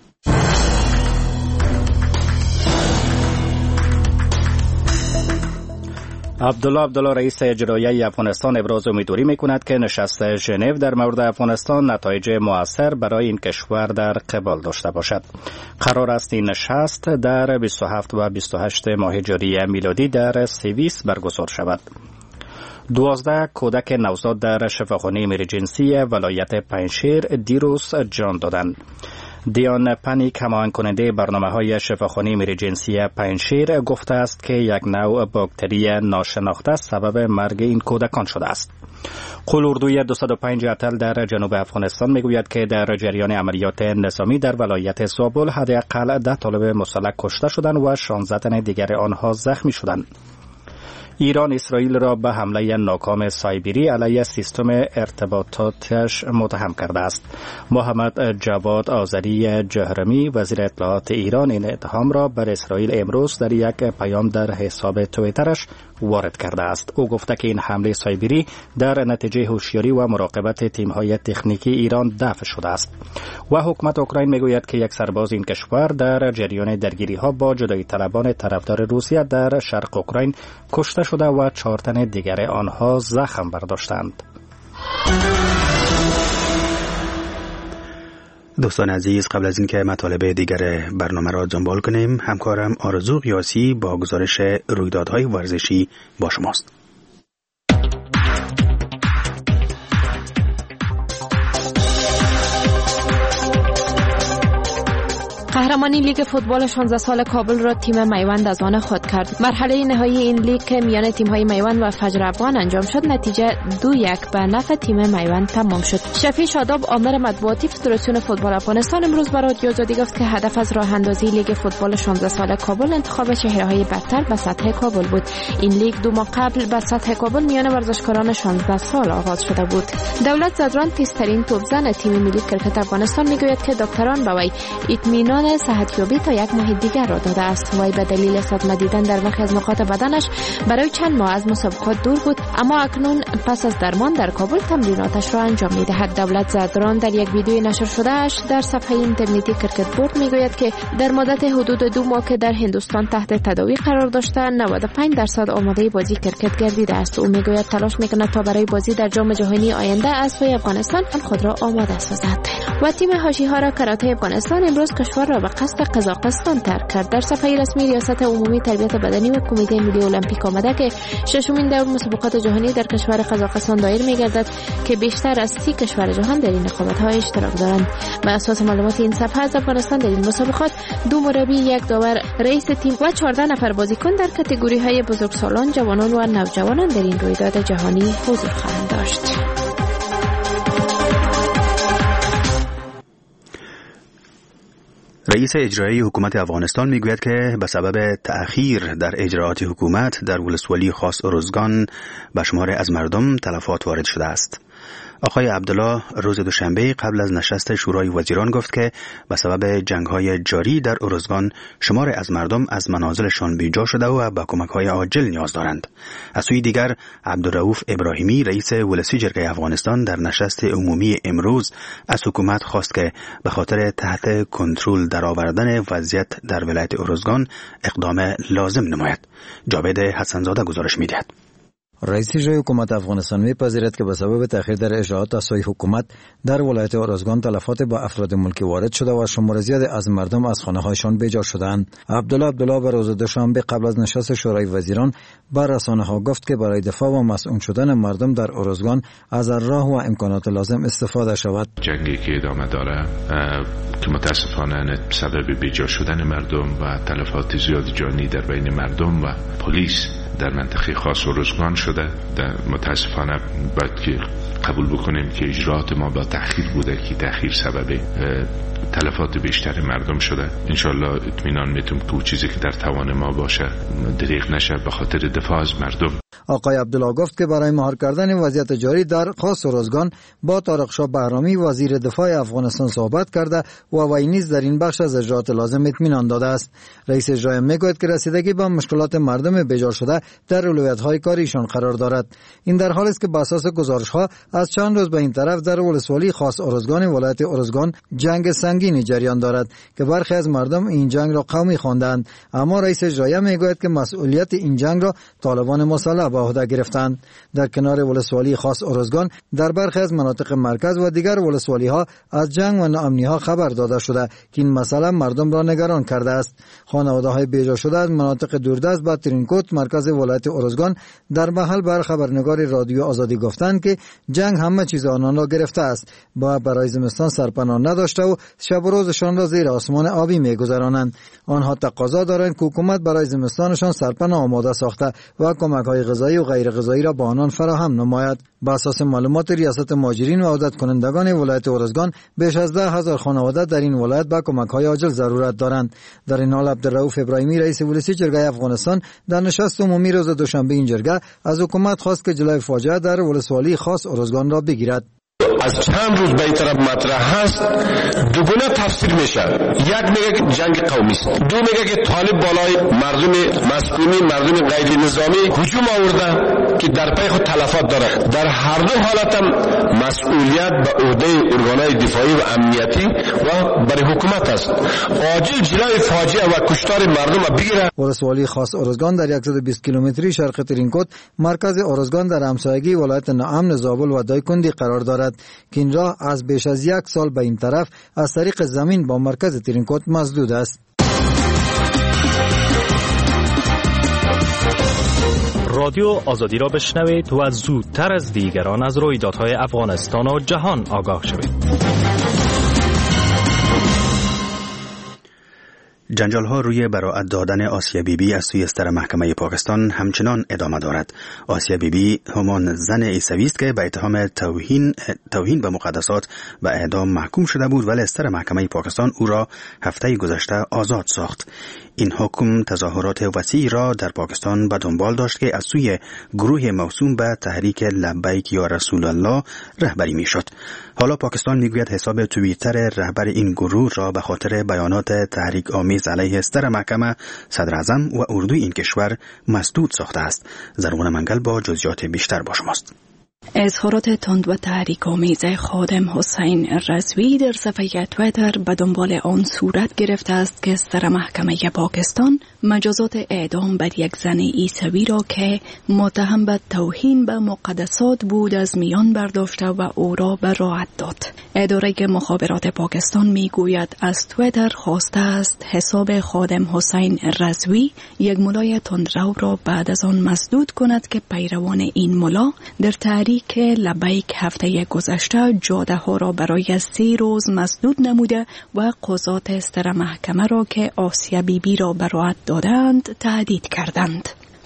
عبدالله رئیس اجرایی افغانستان ابراز امیدواری میکند که نشست ژنو در مورد افغانستان نتایج مؤثر برای این کشور در قبال داشته باشد. قرار است این نشست در 27 و 28 ماه جاری میلادی در سوئیس برگزار شود. 12 کودک نوزاد در شفاخانه ایمرجنسی ولایت پنجشیر دیروز جان دادند. دیان پنیک، هماهنگ کننده برنامه‌های شفاخانه ایمرجنسی پنجشیر، گفته است که یک نوع باکتری ناشناخته سبب مرگ این کودکان شده است. قول اردوی 205 اتل در جنوب افغانستان میگوید که در جریان عملیات نظامی در ولایت زابل حداقل 10 طالب مسلح کشته شدند و 16 تن دیگر آنها زخمی شدند. ایران اسرائیل را به حمله ناکام سایبری علیه سیستم ارتباطاتش متهم کرده است. محمد جواد آذری جهرمی، وزیر اطلاعات ایران، این اتهام را بر اسرائیل امروز در یک پیام در حساب توییترش وارد کرده است. او گفته که این حمله سایبری در نتیجه هوشیاری و مراقبت تیم‌های تکنیکی ایران دفع شده است. و حکومت اوکراین میگوید که یک سرباز این کشور در جریان درگیری‌ها با جدایی طلبان طرفدار روسیه در شرق اوکراین کشته شده و 4 تن دیگر آنها زخم برداشتند. دوستان عزیز، قبل از اینکه مطالب دیگر برنامه را دنبال کنیم، همکارم آرزو قیاسی با گزارش رویدادهای ورزشی با شماست. قهرمانی لیگ فوتبال 16 سال کابل را تیم میوند از آن خود کرد. مرحله نهایی این لیگ که میان تیم‌های میوند و فجر افغان انجام شد، نتیجه 2-1 به نفع تیم میوند تمام شد. شفیع شاداب، آمر مطبوعاتی فدراسیون فوتبال افغانستان، امروز به رادیو آزادی گفت که هدف از راه اندازی لیگ فوتبال 16 سال کابل انتخاب چهره‌های برتر به سطح کابل بود. این لیگ 2 ماه قبل به سطح کابل میان ورزشکاران 16 سال آغاز شده بود. دولت زدران، تیزترین توپزن تیم ملی کرکت افغانستان، میگوید که دکتران به وی اطمینان صحتیابی تا 1 ماه دیگر را داده است. وی به دلیل صدمه دیدن در برخی از نقاط بدنش برای چند ماه از مسابقات دور بود، اما اکنون پس از درمان در کابل تمریناتش را انجام می‌دهد. دولت زدران در یک ویدیوی نشر شده اش در صفحه اینترنتی کرکت بورد میگوید که در مدت حدود 2 ماه که در هندوستان تحت تداوی قرار داشته، 95% آماده بازی کرکت گردیده است. او میگوید تلاش میکند تا برای بازی در جام جهانی آینده از سوی افغانستان خود را آماده سازد. و تیم هاشیهارا کراته افغانستان امروز کشور را به قصد قزاقستان ترک کرد. در صفحه رسمی ریاست عمومی تربیت بدنی و کمیته ملی المپیک آمده که 6مین دور مسابقات جهانی در کشور قزاقستان دایر می‌گردد که بیشتر از 30 کشور جهان در این رقابت‌ها اشتراک دارند. بر اساس معلومات این صفحه، از افغانستان در این مسابقات 2 مربی، 1 داور، رئیس تیم و 14 نفر بازیکن در کاتگوری‌های بزرگسالان، جوانان و نوجوانان در این رویداد جهانی حضور خواهند داشت. رئیس اجرایی حکومت افغانستان میگوید که به سبب تأخیر در اجراعات حکومت در ولسوالی خاص ارزگان به شمار از مردم تلفات وارد شده است. آقای عبدالله روز دوشنبه قبل از نشست شورای وزیران گفت که به سبب جنگ‌های جاری در ارزگان شمار از مردم از منازلشان بیجا شده و به کمک‌های عاجل نیاز دارند. از سوی دیگر عبدالرؤوف ابراهیمی رئیس ولسی جرگه افغانستان در نشست عمومی امروز از حکومت خواست که به خاطر تحت کنترل درآوردن وضعیت در ولایت ارزگان اقدام لازم نماید. جاوید حسن‌زاده گزارش می‌دهد. رئیس اجرایی حکومت افغانستان می‌پذیرد که به سبب تأخیر در اجراعات اساسی حکومت در ولایت ارزگان تلفات با افراد ملکی وارد شده و شمار زیادی از مردم از خانه‌هایشان بیجا شدند. عبدالله به روز دوشنبه قبل از نشست شورای وزیران بر رسانه‌ها گفت که برای دفاع و مسئول شدن مردم در ارزگان از راه و امکانات لازم استفاده شود. جنگی که ادامه داره که متاسفانه سبب بیجا شدن مردم و تلفات زیادی جانی در بین مردم و پلیس در منطقه خاص ارزگان شده. متاسفانه باید که قبول بکنیم که اجراعات ما با تأخیر بوده که تأخیر سبب تلفات بیشتر مردم شده. انشالله اطمینان میتونم که اون چیزی که در توان ما باشه دریغ نشه به خاطر دفاع از مردم. آقای عبدالله گفت که برای مهار کردن وضعیت جاری در خاص ارزگان با طارق شاه بهرامی وزیر دفاع افغانستان صحبت کرده و وی نیز در این بخش از اجراعات لازم اطمینان داده است. رئیس اجرایی میگوید که رسیدگی به مشکلات مردم بیجار شده در اولویت‌های کاریشان قرار دارد. این در حالی است که بر اساس گزارش‌ها از چند روز به این طرف در ولسوالی خاص ارزگان ولایت ارزگان جنگ سنگینی جریان دارد که برخی از مردم این جنگ را قومی خواندند، اما رئیس اجرایی میگوید که مسئولیت این جنگ را طالبان مسلح به عهده گرفتند. در کنار ولسوالی خاص ارزگان در برخی از مناطق مرکز و دیگر ولسوالی‌ها از جنگ و ناامنی‌ها خبر داده شده که این مسئله مردم را نگران کرده است. خانواده‌های بیجا شده از مناطق دوردست به ترینکوت مرکز ولایت ارزگان در محل بر خبرنگار رادیو آزادی گفتند که جنگ همه چیز آنان را گرفته است و برای زمستان سرپناه نداشته و شب و روزشان را زیر آسمان آبی می‌گذرانند. آنها تقاضا دارند که حکومت برای زمستانشان سرپناه آماده ساخته و کمک‌های غذایی و غیر غذایی را به آنان فراهم نماید. بر اساس معلومات ریاست مهاجرین و عودت کنندگان ولایت ارزگان بیش از 10,000 خانواده در این ولایت به کمک‌های عاجل ضرورت دارند. در این حال عبدالرؤوف ابراهیمی رئیس ولسی جرگه افغانستان در نشست عمومی روز دوشنبه این جرگه از حکومت خواست که جلوی فاجعه در ولسوالی خاص ارزگان را بگیرد. از چند روز به این طرف مطرح هست دوگونه تفسیر میشه. یک میگه که جنگ قومی است، دو میگه که طالب بالای مردم مسکونی مردم غیر نظامی هجوم آورده که در پی خود تلفات داره. در هر دو حالت هم مسئولیت به عهده ارگانهای دفاعی و امنیتی و برای حکومت است. عاجل جلوی فاجعه و کشتار مردم را بگیره. ولسوالی خاص ارزگان در 120 کیلومتری شرق ترینکوت مرکز ارزگان در همسایگی ولایت ناامن زابل و دایکندی قرار دارد که این راه از بیش از 1 سال به این طرف از طریق زمین با مرکز ترینکوت مسدود است. رادیو آزادی را بشنوید و زودتر از دیگران از رویدادهای افغانستان و جهان آگاه شوید. جنجال‌ها روی براءت دادن آسیا بیبی از سوی ستر محکمه پاکستان همچنان ادامه دارد. آسیا بیبی همان زن عیسوی است که به اتهام توهین به مقدسات و اعدام محکوم شده بود، ولی ستر محکمه پاکستان او را هفته گذشته آزاد ساخت. این حکم تظاهرات وسیعی را در پاکستان به دنبال داشت که از سوی گروه موسوم به تحریک لبیک یا رسول الله رهبری میشد. حالا پاکستان میگوید حساب توییتر رهبر این گروه را به خاطر بیانات تحریک آمیز علیه ستر محکمه، صدر اعظم و اردوی این کشور مسدود ساخته است. زرغون منگل با جزئیات بیشتر با شماست. اظهارات تند و تحریک‌آمیز خادم حسین رضوی در صفحه توییتر به دنبال آن صورت گرفته است که ستر محکمه پاکستان مجازات اعدام بر یک زن عیسوی را که متهم به توهین به مقدسات بود از میان برداشته و او را براءت داد. اداره مخابرات پاکستان میگوید از توییتر خواسته است حساب خادم حسین رضوی، یک ملای تندرو را بعد از آن مسدود کند که پیروان این ملا در تحریک لبیک هفته گذشته جاده ها را برای 3 روز مسدود نموده و قضات ستر محکمه را که آسیا بیبی را براءت دادند تهدید کردند.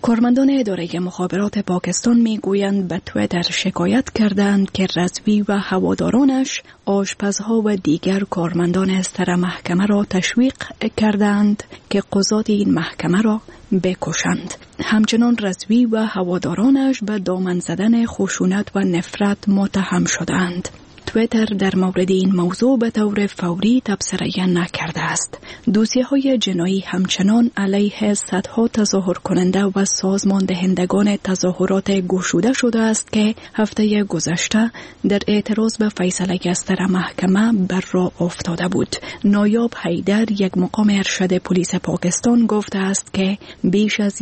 کارمندان اداره مخابرات پاکستان میگویند به تویتر شکایت کردند که رضوی و هوادارانش آشپزها و دیگر کارمندان سر محکمه را تشویق کردند که قضات این محکمه را بکشند. همچنان رضوی و هوادارانش به دامن زدن خشونت و نفرت متهم شدند. تویتر در مورد این موضوع به طور فوری تبصره نکرده است. دوسیه‌های جنایی همچنان علیه صدها تظاهر کننده و سازمان دهندگان تظاهرات گشوده شده است که هفته گذشته در اعتراض به فیصله سر محکمه بر راه افتاده بود. نایب حیدر، یک مقام ارشد پلیس پاکستان، گفته است که بیش از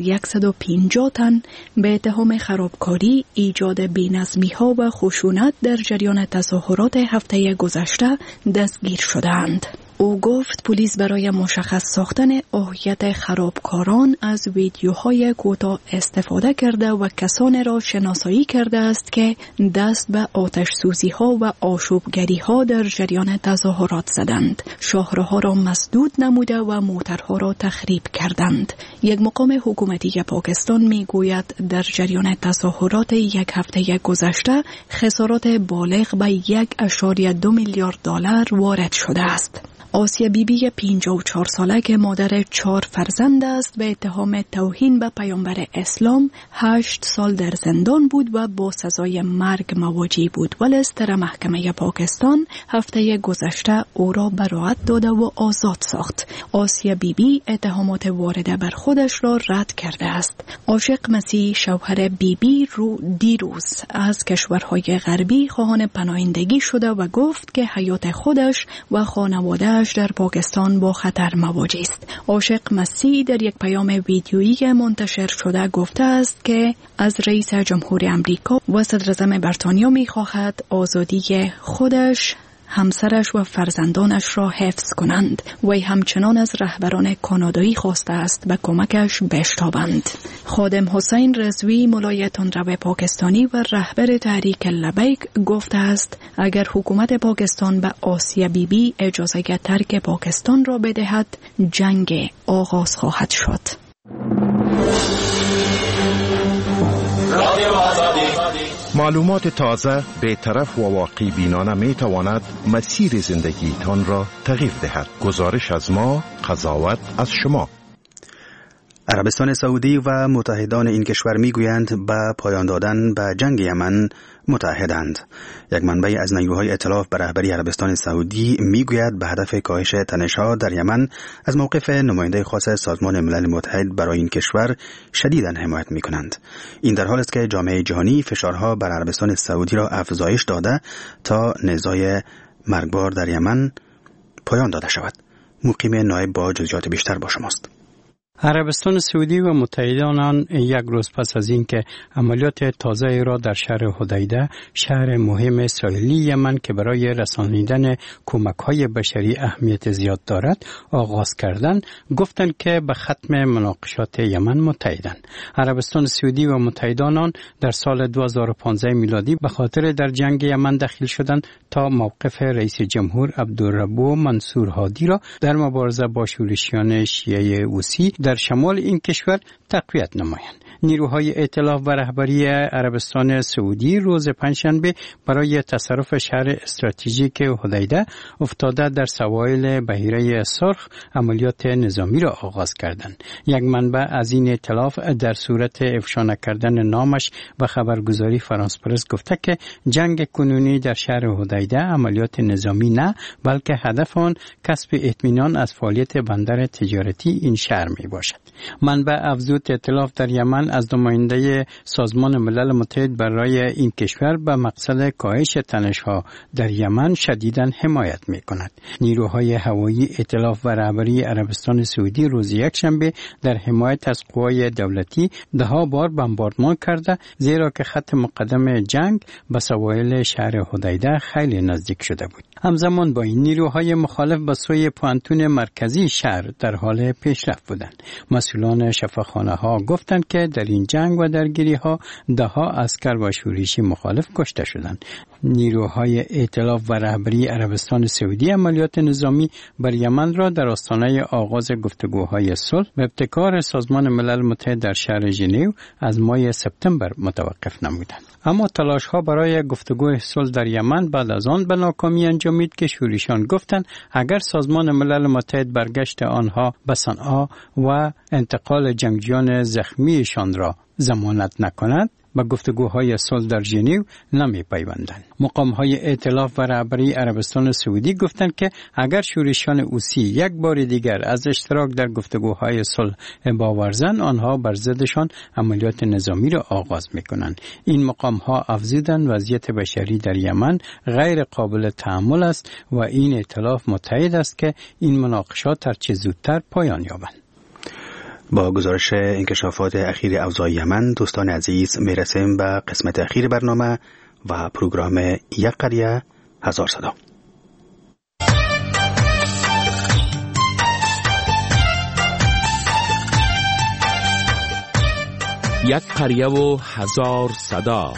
150 تن به اتهام خرابکاری، ایجاد بی‌نظمی‌ها و خشونت در جریان تظاهرات هفته گذشته دستگیر شدند. او گفت پلیس برای مشخص ساختن هویت خرابکاران از ویدیوهای کوتاه استفاده کرده و کسانی را شناسایی کرده است که دست به آتش سوزی ها و آشوبگری ها در جریان تظاهرات زدند. شاهراها را مسدود نموده و موترها را تخریب کردند. یک مقام حکومتی پاکستان میگوید در جریان تظاهرات یک هفته گذشته خسارات بالغ به 1.2 میلیارد دلار وارد شده است. آسیا بیبی 54 ساله که مادر 4 فرزند است به اتهام توهین به پیامبر اسلام 8 سال در زندان بود و با سزای مرگ مواجه بود، ولی در محکمه پاکستان هفته گذشته او را براءت داده و آزاد ساخت. آسیا بیبی اتهامات وارده بر خودش را رد کرده است. عاشق مسیح شوهر بیبی دیروز از کشورهای غربی خواهان پناهندگی شده و گفت که حیات خودش و خانواده در پاکستان با خطر مواجه است. عاشق مسیح در یک پیام ویدیویی منتشر شده گفته است که از رئیس جمهور امریکا و صدر اعظم بریتانیا می‌خواهد آزادی خودش، همسرش و فرزندانش را حفظ کنند. وی همچنان از رهبران کانادایی خواسته است به کمکش بشتابند. خادم حسین رضوی، مولای تندرو پاکستانی و رهبر تحریک لبیک، گفته است اگر حکومت پاکستان به آسیا بیبی اجازه ترک پاکستان را بدهد، جنگ آغاز خواهد شد. معلومات تازه، بی‌طرف و واقعی بینانه می تواند مسیر زندگی تان را تغییر دهد. گزارش از ما، قضاوت از شما. عربستان سعودی و متحدان این کشور میگویند به پایان دادن به جنگ یمن متحدند. یک منبع از نیروهای ائتلاف به رهبری عربستان سعودی میگوید به هدف کاهش تنش‌ها در یمن از موقف نماینده خاص سازمان ملل متحد برای این کشور شدیداً حمایت میکنند. این در حالی است که جامعه جهانی فشارها بر عربستان سعودی را افزایش داده تا نزاع مرگبار در یمن پایان داده شود. مقیم نایب با جزئیات بیشتر با شماست. عربستان سعودی و متحدان آن یک روز پس از اینکه عملیات تازه را در شهر حدیده، شهر مهم ساحلی یمن که برای رسانیدن کمک‌های بشری اهمیت زیاد دارد، آغاز کردند، گفتند که به ختم مناقشات یمن متحدند. عربستان سعودی و متحدان آن در سال 2015 میلادی به خاطر در جنگ یمن دخیل شدند تا موقف رئیس جمهور عبدالربو منصور هادی را در مبارزه با شورشیان شیعه حوثی در شمال این کشور تقویت نمایند. نیروهای ائتلاف و رهبری عربستان سعودی روز پنجشنبه برای تصرف شهر استراتژیک حدیده افتاده در سواحل بحیره سرخ عملیات نظامی را آغاز کردند. یک منبع از این ائتلاف در صورت افشا نکردن نامش و خبرگزاری فرانس پرس گفته که جنگ کنونی در شهر حدیده عملیات نظامی نه، بلکه هدف آن کسب اطمینان از فعالیت بندر تجارتی این شهر می باشد. منبع افزود ائتلاف در یمن از نماینده سازمان ملل متحد برای این کشور به مقصد کاهش تنش‌ها در یمن شدیداً حمایت می‌کند. نیروهای هوایی ائتلاف و رهبری عربستان سعودی روز یکشنبه در حمایت از قوای دولتی ده‌ها بار بمباردمان کرده، زیرا که خط مقدم جنگ به سواحل شهر حدیده خیلی نزدیک شده بود. همزمان با این نیروهای مخالف به سوی پوانتون مرکزی شهر در حال پیشرفت بودند. مسئولان شفاخانه ها گفتند که در این جنگ و درگیری ها دهها عسکر و شورشی مخالف کشته شدند. نیروهای ائتلاف و رهبری عربستان سعودی عملیات نظامی بر یمن را در آستانه آغاز گفتگوهای صلح و ابتکار سازمان ملل متحد در شهر ژنو از ماه سپتامبر متوقف نمودند. اما تلاش ها برای گفتگوی صلح در یمن بعد از آن به ناکامی انجامید که شورشیان گفتند اگر سازمان ملل متحد برگشت آنها به صنعا و انتقال جنگجویان زخمیشان را ضمانت نکند با گفتگوهای صلح در ژنو نمی پیوندند. مقام‌های ائتلاف و رهبری عربستان سعودی گفتند که اگر شورشیان حوثی یک بار دیگر از اشتراک در گفتگوهای صلح باورزند آنها بر ضدشان عملیات نظامی را آغاز می‌کنند. این مقام‌ها افزودند وضعیت بشری در یمن غیر قابل تحمل است و این ائتلاف متحد است که این مناقشات هرچه زودتر پایان یابند. با گزارش انکشافات اخیر اوضاع یمن دوستان عزیز میرسیم به قسمت اخیر برنامه و پروگرام یک قریه هزار صدا. یک قریه و هزار صدا.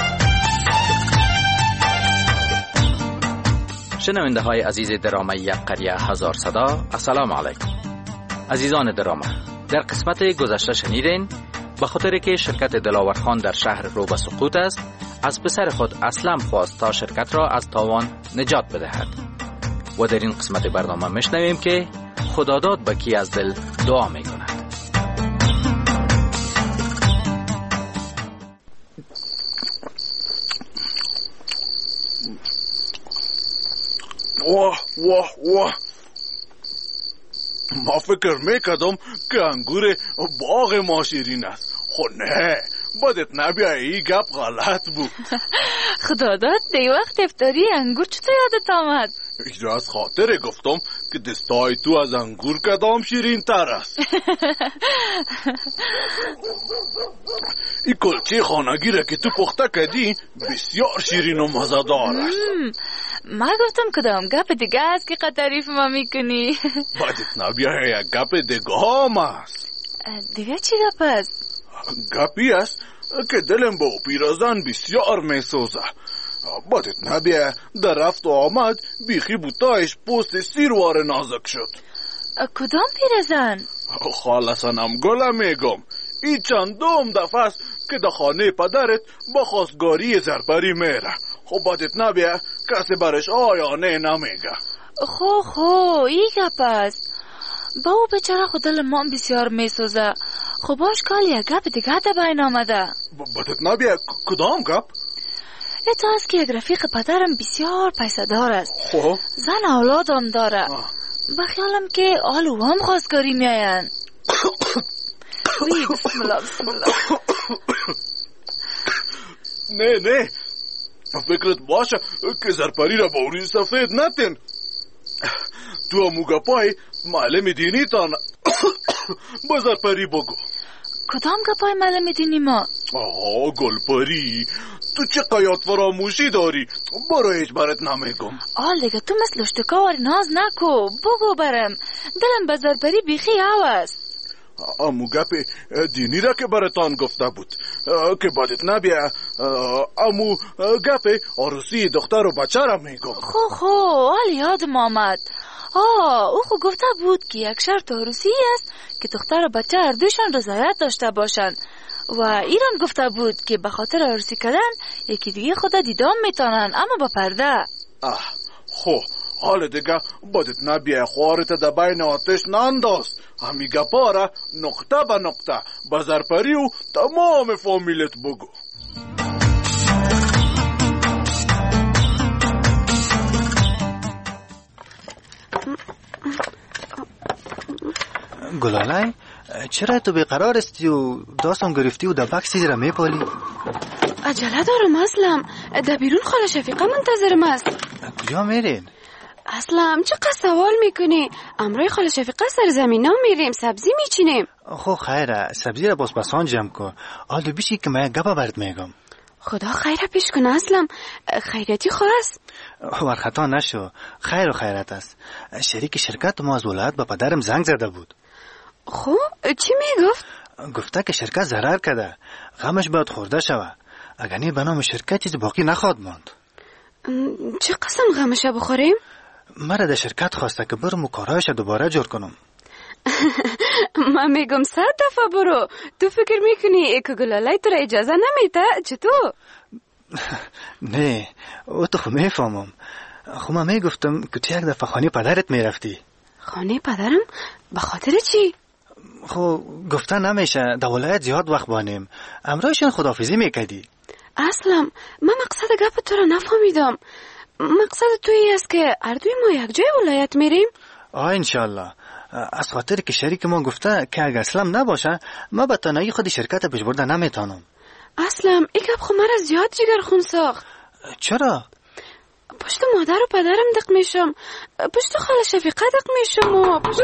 شنونده های عزیز درامه یک قریه هزار صدا، السلام علیکم. عزیزان درامه، در قسمت گذشته شنیدین به خاطر که شرکت دلاورخان در شهر رو به سقوط است، از پسر خود اسلم خواست تا شرکت را از تاوان نجات بدهد و در این قسمت برنامه میشنویم که خداداد به کی از دل دعا میکند. واه واه واه، ما فکر میکردم که انگور باغ ما شیرین است. خو نه، بدت نبیه، ای گپ غلط بود. خداداد دی وقت افطاری انگور چطور یادت آمد؟ ایجا از خاطر گفتم که دستای تو از انگور کدام شیرین تر است. این کلچه خانگی را که تو پخته کردی بسیار شیرین و مزه‌دار است. ما گفتم کدام گپ دیگه است که تعریف ما میکنی؟ بدت نبیه، یک گپ دیگه هم است. دیگه چی گپ است؟ گپی است که دلم با پیرزن بسیار میسوزه. بدت نبیه، در رفت و آمد بیخی بوتایش پوست سیروار نازک شد. کدام پیرزن؟ خالصانم گله میگم. این چندم دفعه است که در خانه پدرت با خواستگاری زربری میره. خب بدت نبیه کسی برش آیا نه نمیگه. خو این گپ است. با او بچره خود دل ما بسیار میسوزه. خب باش کال یک گپ دیگه تا بین آمده. بدت نبیه کدام گپ؟ ایتا است که یک رفیق پدرم بسیار پیسه دار است. خب زن اولادم داره. بخیالم که آلو هم خواستگاری میاین. وی بسم الله بسم الله. نه فکرت باشه که زرپری را با اوری سفید نتین. تو هموگا پای معلم دینی تان با زرپری بگو. کدام گپای معلم دینی ما؟ گلپری، تو چه قیاد فراموشی داری؟ برو هیچ برات نمیگم. دیگه تو مثل اشتکاوری ناز نکو، بگو برم. دلم به زرپری بیخی هوست. امو گپ دینی را که براتان گفته بود که بدت نبیه، امو گپ عروسی دختر و بچه را میگم. حال یادم آمد. او خو گفته بود که یک شرط عروسی است که دختر و بچه هر دوشان رضایت داشته باشند و ایران گفته بود که به خاطر عروسی کردن یکی دیگه خود دیدام میتونن اما با پرده. حال دیگه بدت نبیه خوارت در بین آتش نانداز. همی گپا را نقطه به نقطه به زرپری و تمام فامیلت بگو. گلالای چرا تو بیقرار استی و داستان گرفتی و در بکسی را میپالی؟ عجله دارم اسلم، در بیرون خاله شفیقه منتظرم است. کجا میرین؟ اسلم چقدر سوال میکنی؟ امروی خاله شفیقه سر زمینا میریم سبزی میچینیم. خیره، سبزی را باز بسان جمع کن. حالا بیشی که من گپا برات میگم. خدا خیره پیش کنه اسلم، خیرتی خواست. ورخطا نشو، خیر و خیرت است. شریک شرکت ما از ولایت با پدرم زنگ زده بود. خب چی میگفت؟ گفته که شرکت ضرر کرده، غمش باید خورده شوه، اگر نه به نام شرکت چیز باقی نخواد ماند. چه قسم غمش بخوریم؟ مرا در شرکت خواسته که برم و کارهایش دوباره جور کنم. من میگم 100 دفعه برو. تو فکر میکنی که گلالای تو را اجازه نمیده؟ چطور؟ نه او تو خو میفهمم. خو من میگفتم که تو یک دفعه خانه پدرت میرفتی. خانه پدرم؟ به خاطر چی؟ خو گفته نمیشه در ولایت زیاد وقت بانیم، امرایشان خداحافظی میکردی. اصلا من مقصد گپ تو را نفهمیدم. مقصد تویی است که اردوی ما یک جای ولایت میریم؟ انشالله. از خاطر که شریک ما گفته که اگر اسلام نباشه ما به تنهایی خود شرکت پیش برده نمیتونم. اصلا این گپ خو مرا زیاد جگر خون ساخت. چرا؟ پشت مادر و پدرم دق میشم، پشت خاله شفیقه دق میشم و پشت...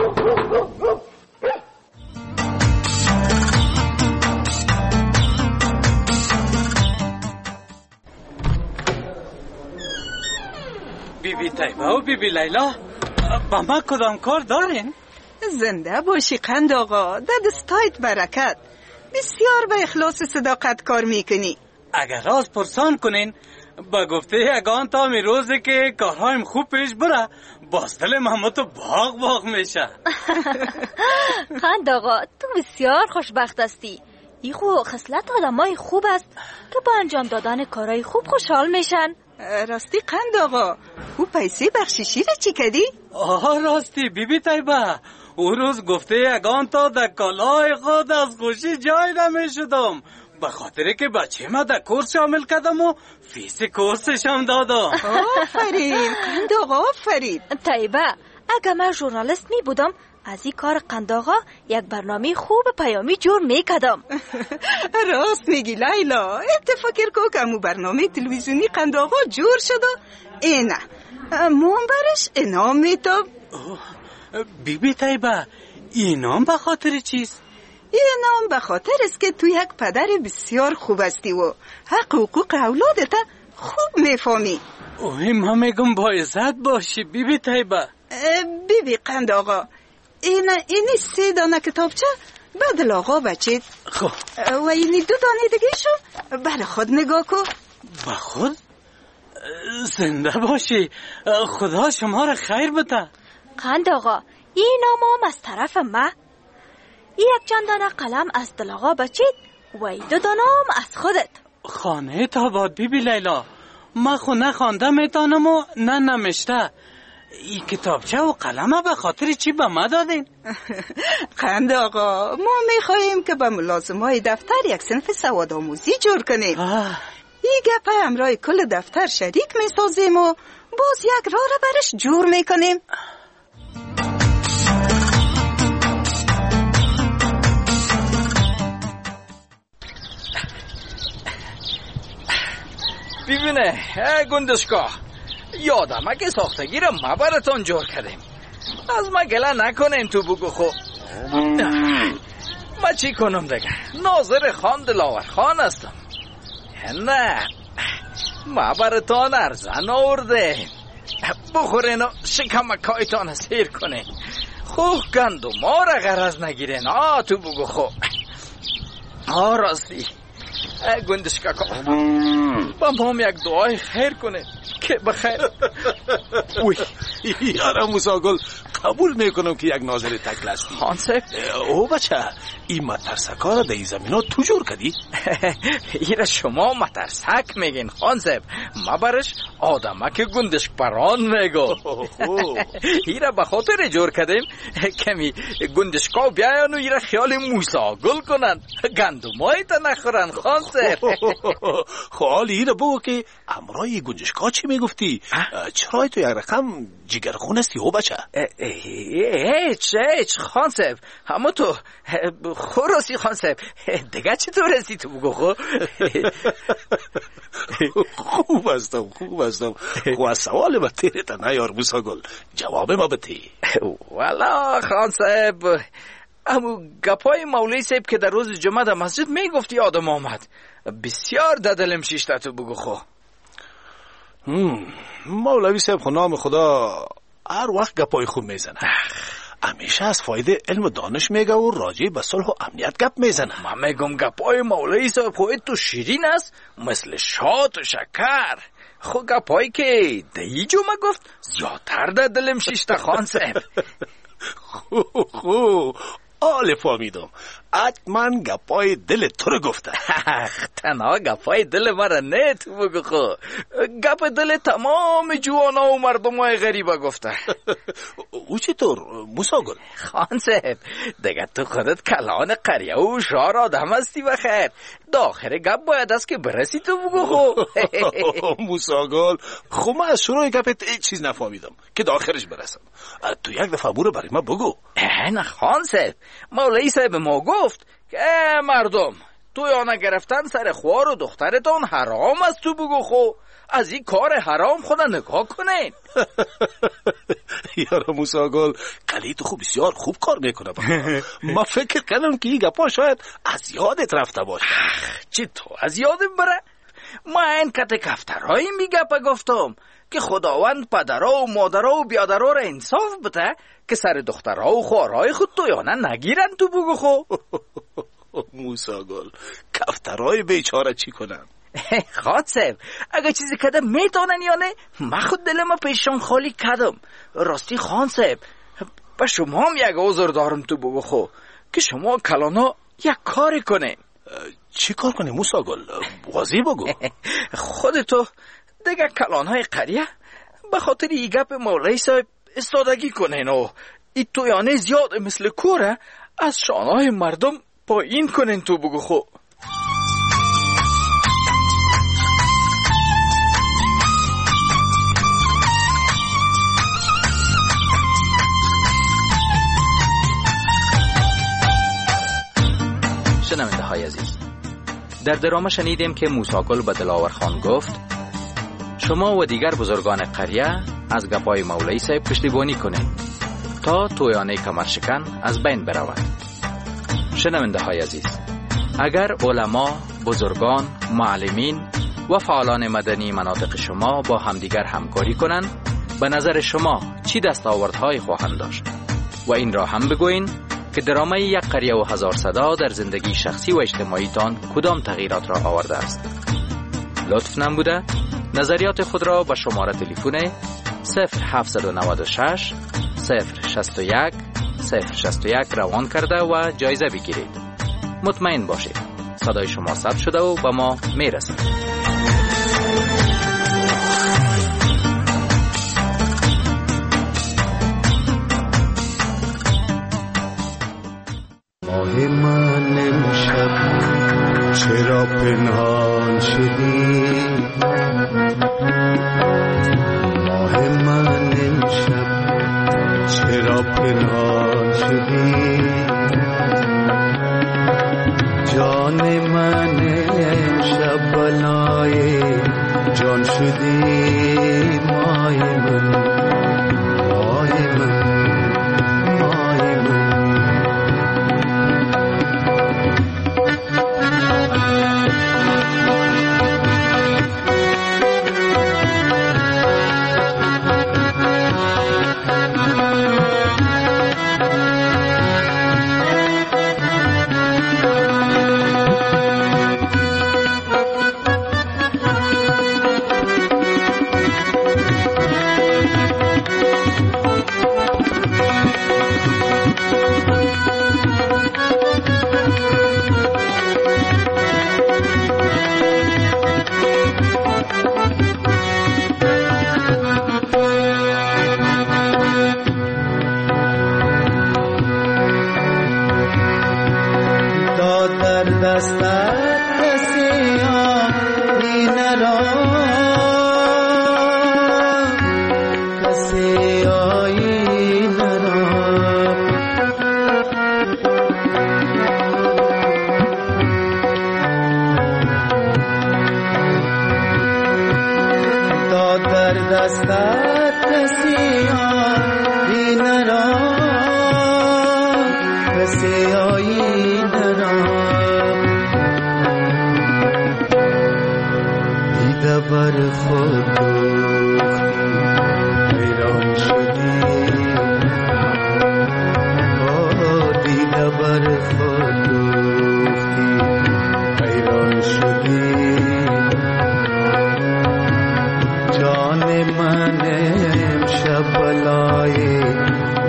بیبی طیبه و بیبی لیلا با ما کدام کار دارین؟ زنده باشی قند آقا، در دستایت برکت. بسیار به اخلاص صداقت کار میکنی. اگر راز پرسان کنین با گفته یگان تا می روزه که کارهایم خوب پیش بره باز دل محمد باغ میشه. قند آقا تو بسیار خوشبخت هستی. این خو خصلت آدمای خوب است که با انجام دادن کارهای خوب خوشحال میشن. راستی قند آقا او پیسه بخششی را چی کردی؟ راستی بیبی طیبه او روز گفته یگان تا در کالای خود از خوشی جای نمی شدم به خاطر که بچه ما در کورس شامل کردم و فیس کورسش هم دادم. آفرین قند آقا آفرین. طیبه اگر من ژورنالیست می بودم از این کار قند آقا یک برنامه خوب پیامی جور میکردم. راست میگی لیلا. اتفاقی کو که امو برنامه تلویزیونی قند آقا جور شده اینه منبرش انام میتاب. بیبی طیبه اینام به خاطر چیست؟ اینام به خاطر است که تو یک پدر بسیار خوب هستی و حق حقوق اولادت خوب میفهمی. من میگم با عزت باشی بیبی طیبه. بیبی قند آقا اینی 3 دانه کتابچه بدل آقا بچید. خب و اینی 2 دانه دیگه شو بر خود نگاه کن. با خود؟ زنده باشی، خدا شما را خیر بده. قند آقا این نام از طرف ما. یک چند دانه قلم از دل آقا بچید و این 2 دانه از خودت. خانه تا باد بیبی لیلا ما خو نخوانده میتانم و نه نمشته. این کتابچه و قلمه به خاطر چی به ما دادین؟ قند آقا ما میخواییم که به ملازمای دفتر یک صنف سواد آموزی جور کنیم. این گپه همراه کل دفتر شریک میسازیم و باز یک راه را برش جور میکنیم. ببینه گندشکا یادمه که ساختگی را ما براتون جور کردیم. از ما گله نکنین تو بگو خو. ما چی کنم دیگه؟ ناظر خان دلاور خان هستم. نه ما براتون ارزن آورده. بخورین و شکمکایتان سیر کنین. خوب گندو ما را غرض نگیرین. تو بگو خو. راستی گندشکا با ما یک دعای خیر کنه که بخیر. یارا موساگل قبول میکنم که یک ناظر تکل هستی. خانسب او بچه این مترسکا را در این زمین ها تو جور کردی؟ ایره شما مترسک میگین خانسب، ما برش آدمک گندشک پران میگو. ایره به خاطر جور کردیم کمی گندشکا بیاین و ایره خیال موساگل کنن گندمای تا نخورن خانسب. خالی ایره بگو که امرای گندشکا چی میگفتی؟ چرای تو یک رقم جگرخون هستی او بچه؟ هیچ خانسب، اما تو خوراستی خانسب دیگه چطور هستی تو بگو خو؟ خوب هستم خو از سوال ما تیرتا نیار موساگل جواب ما بتی. والا خانسب امو گپای مولوی صاحب که در روز جمعه در مسجد میگفتی آدم آمد بسیار ددلم شیشته تو بگو خو. مولوی صاحب خو نام خدا هر وقت گپای خوب میزنه. همیشه از فایده علم و دانش میگه و راجع به صلح و امنیت گپ میزنه. من میگم گپای مولوی صاحب خود تو شیرین است مثل شات و شکر. خو گپایی که دهی جمعه گفت زیادتر در دلم شیشته خان صاحب. خو آله فهمیدم. من گپای دل تو رو گفته. تنها گپای دل مرا نه تو بگو خو. گپ دل تمام جوانا و مردمای غریبه گفته. او چطور موسی گل؟ خان صاحب دیگه تو خودت کلان قریه و شار آدم هستی بخیر. داخل گپ باید است که برسی تو بگو خو. موسی گل خو من از شروع گپت هیچ چیز نفهمیدم که داخلش برسم. تو یک دفعه بورو برای ما بگو. نه خان صاحب مولوی صاحب ما گفت که مردم تویانه گرفتن سر خوار و دخترتان حرام است تو بگو خو. از این کار حرام خدا نگاه کنین. یارا موسی گل کلی تو خوب بسیار خوب کار میکنه. ما فکر کردم که این گپا شاید از یادت رفته باشه. چی تو از یادم بره؟ ما این کت کفترهایی میگپا گفتم که خداوند پدرها و مادرها و بیادرها را انصاف بده که سر دخترها و خوارهای خود تویانه نگیرن تو بگو خو. موسی گل کفترهای بیچاره چی کنن؟ خاد صاحب اگه چیزی کدم میتونن یا نه من خود دلم پیشان خالی کدم. راستی خان صاحب با شما هم یک عذر دارم تو بگو خو که شما کلانا یک کاری کنین. چی کار کنیم موسی گل؟ واضح بگو. خودتو دیگه کلانهای قریه به خاطر ای گپ مولوی صاحب استادگی کنین و ای تویانه زیاد مثل کوره از شانهای مردم پایین کنین تو بگو خو. شنونده های عزیز در درامه شنیدیم که موسی گل به دلاور خان گفت شما و دیگر بزرگان قریه از گپای مولوی صاحب پشتیبانی کنید تا تویانه کمرشکن از بین برود. شنونده های عزیز اگر علما، بزرگان، معلمین و فعالان مدنی مناطق شما با همدیگر همکاری کنند به نظر شما چی دستاوردهایی خواهند داشت و این را هم بگوین که درامه یک قریه و هزار صدا در زندگی شخصی و اجتماعی تان کدام تغییرات را آورده است. لطف نموده نظریات خود را به شماره تلفن 0796 061 061 روان کرده و جایزه بگیرید. مطمئن باشید صدای شما ثبت شده و به ما میرسد. من امشب چرا پنهان شدی؟ ماه من امشب چرا پنهان شدی؟ جان من امشب بلای جان شدی. مای من مای من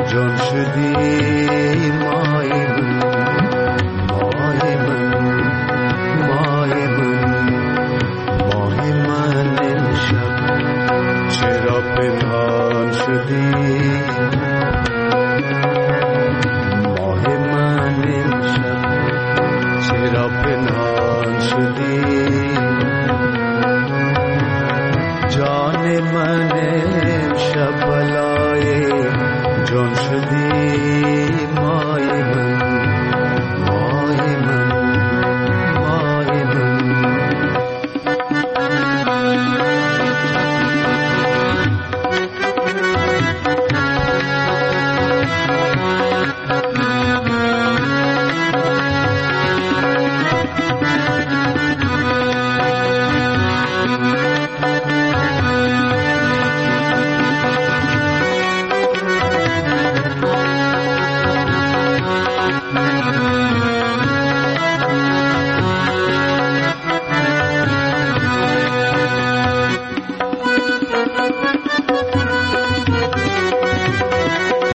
جان شدی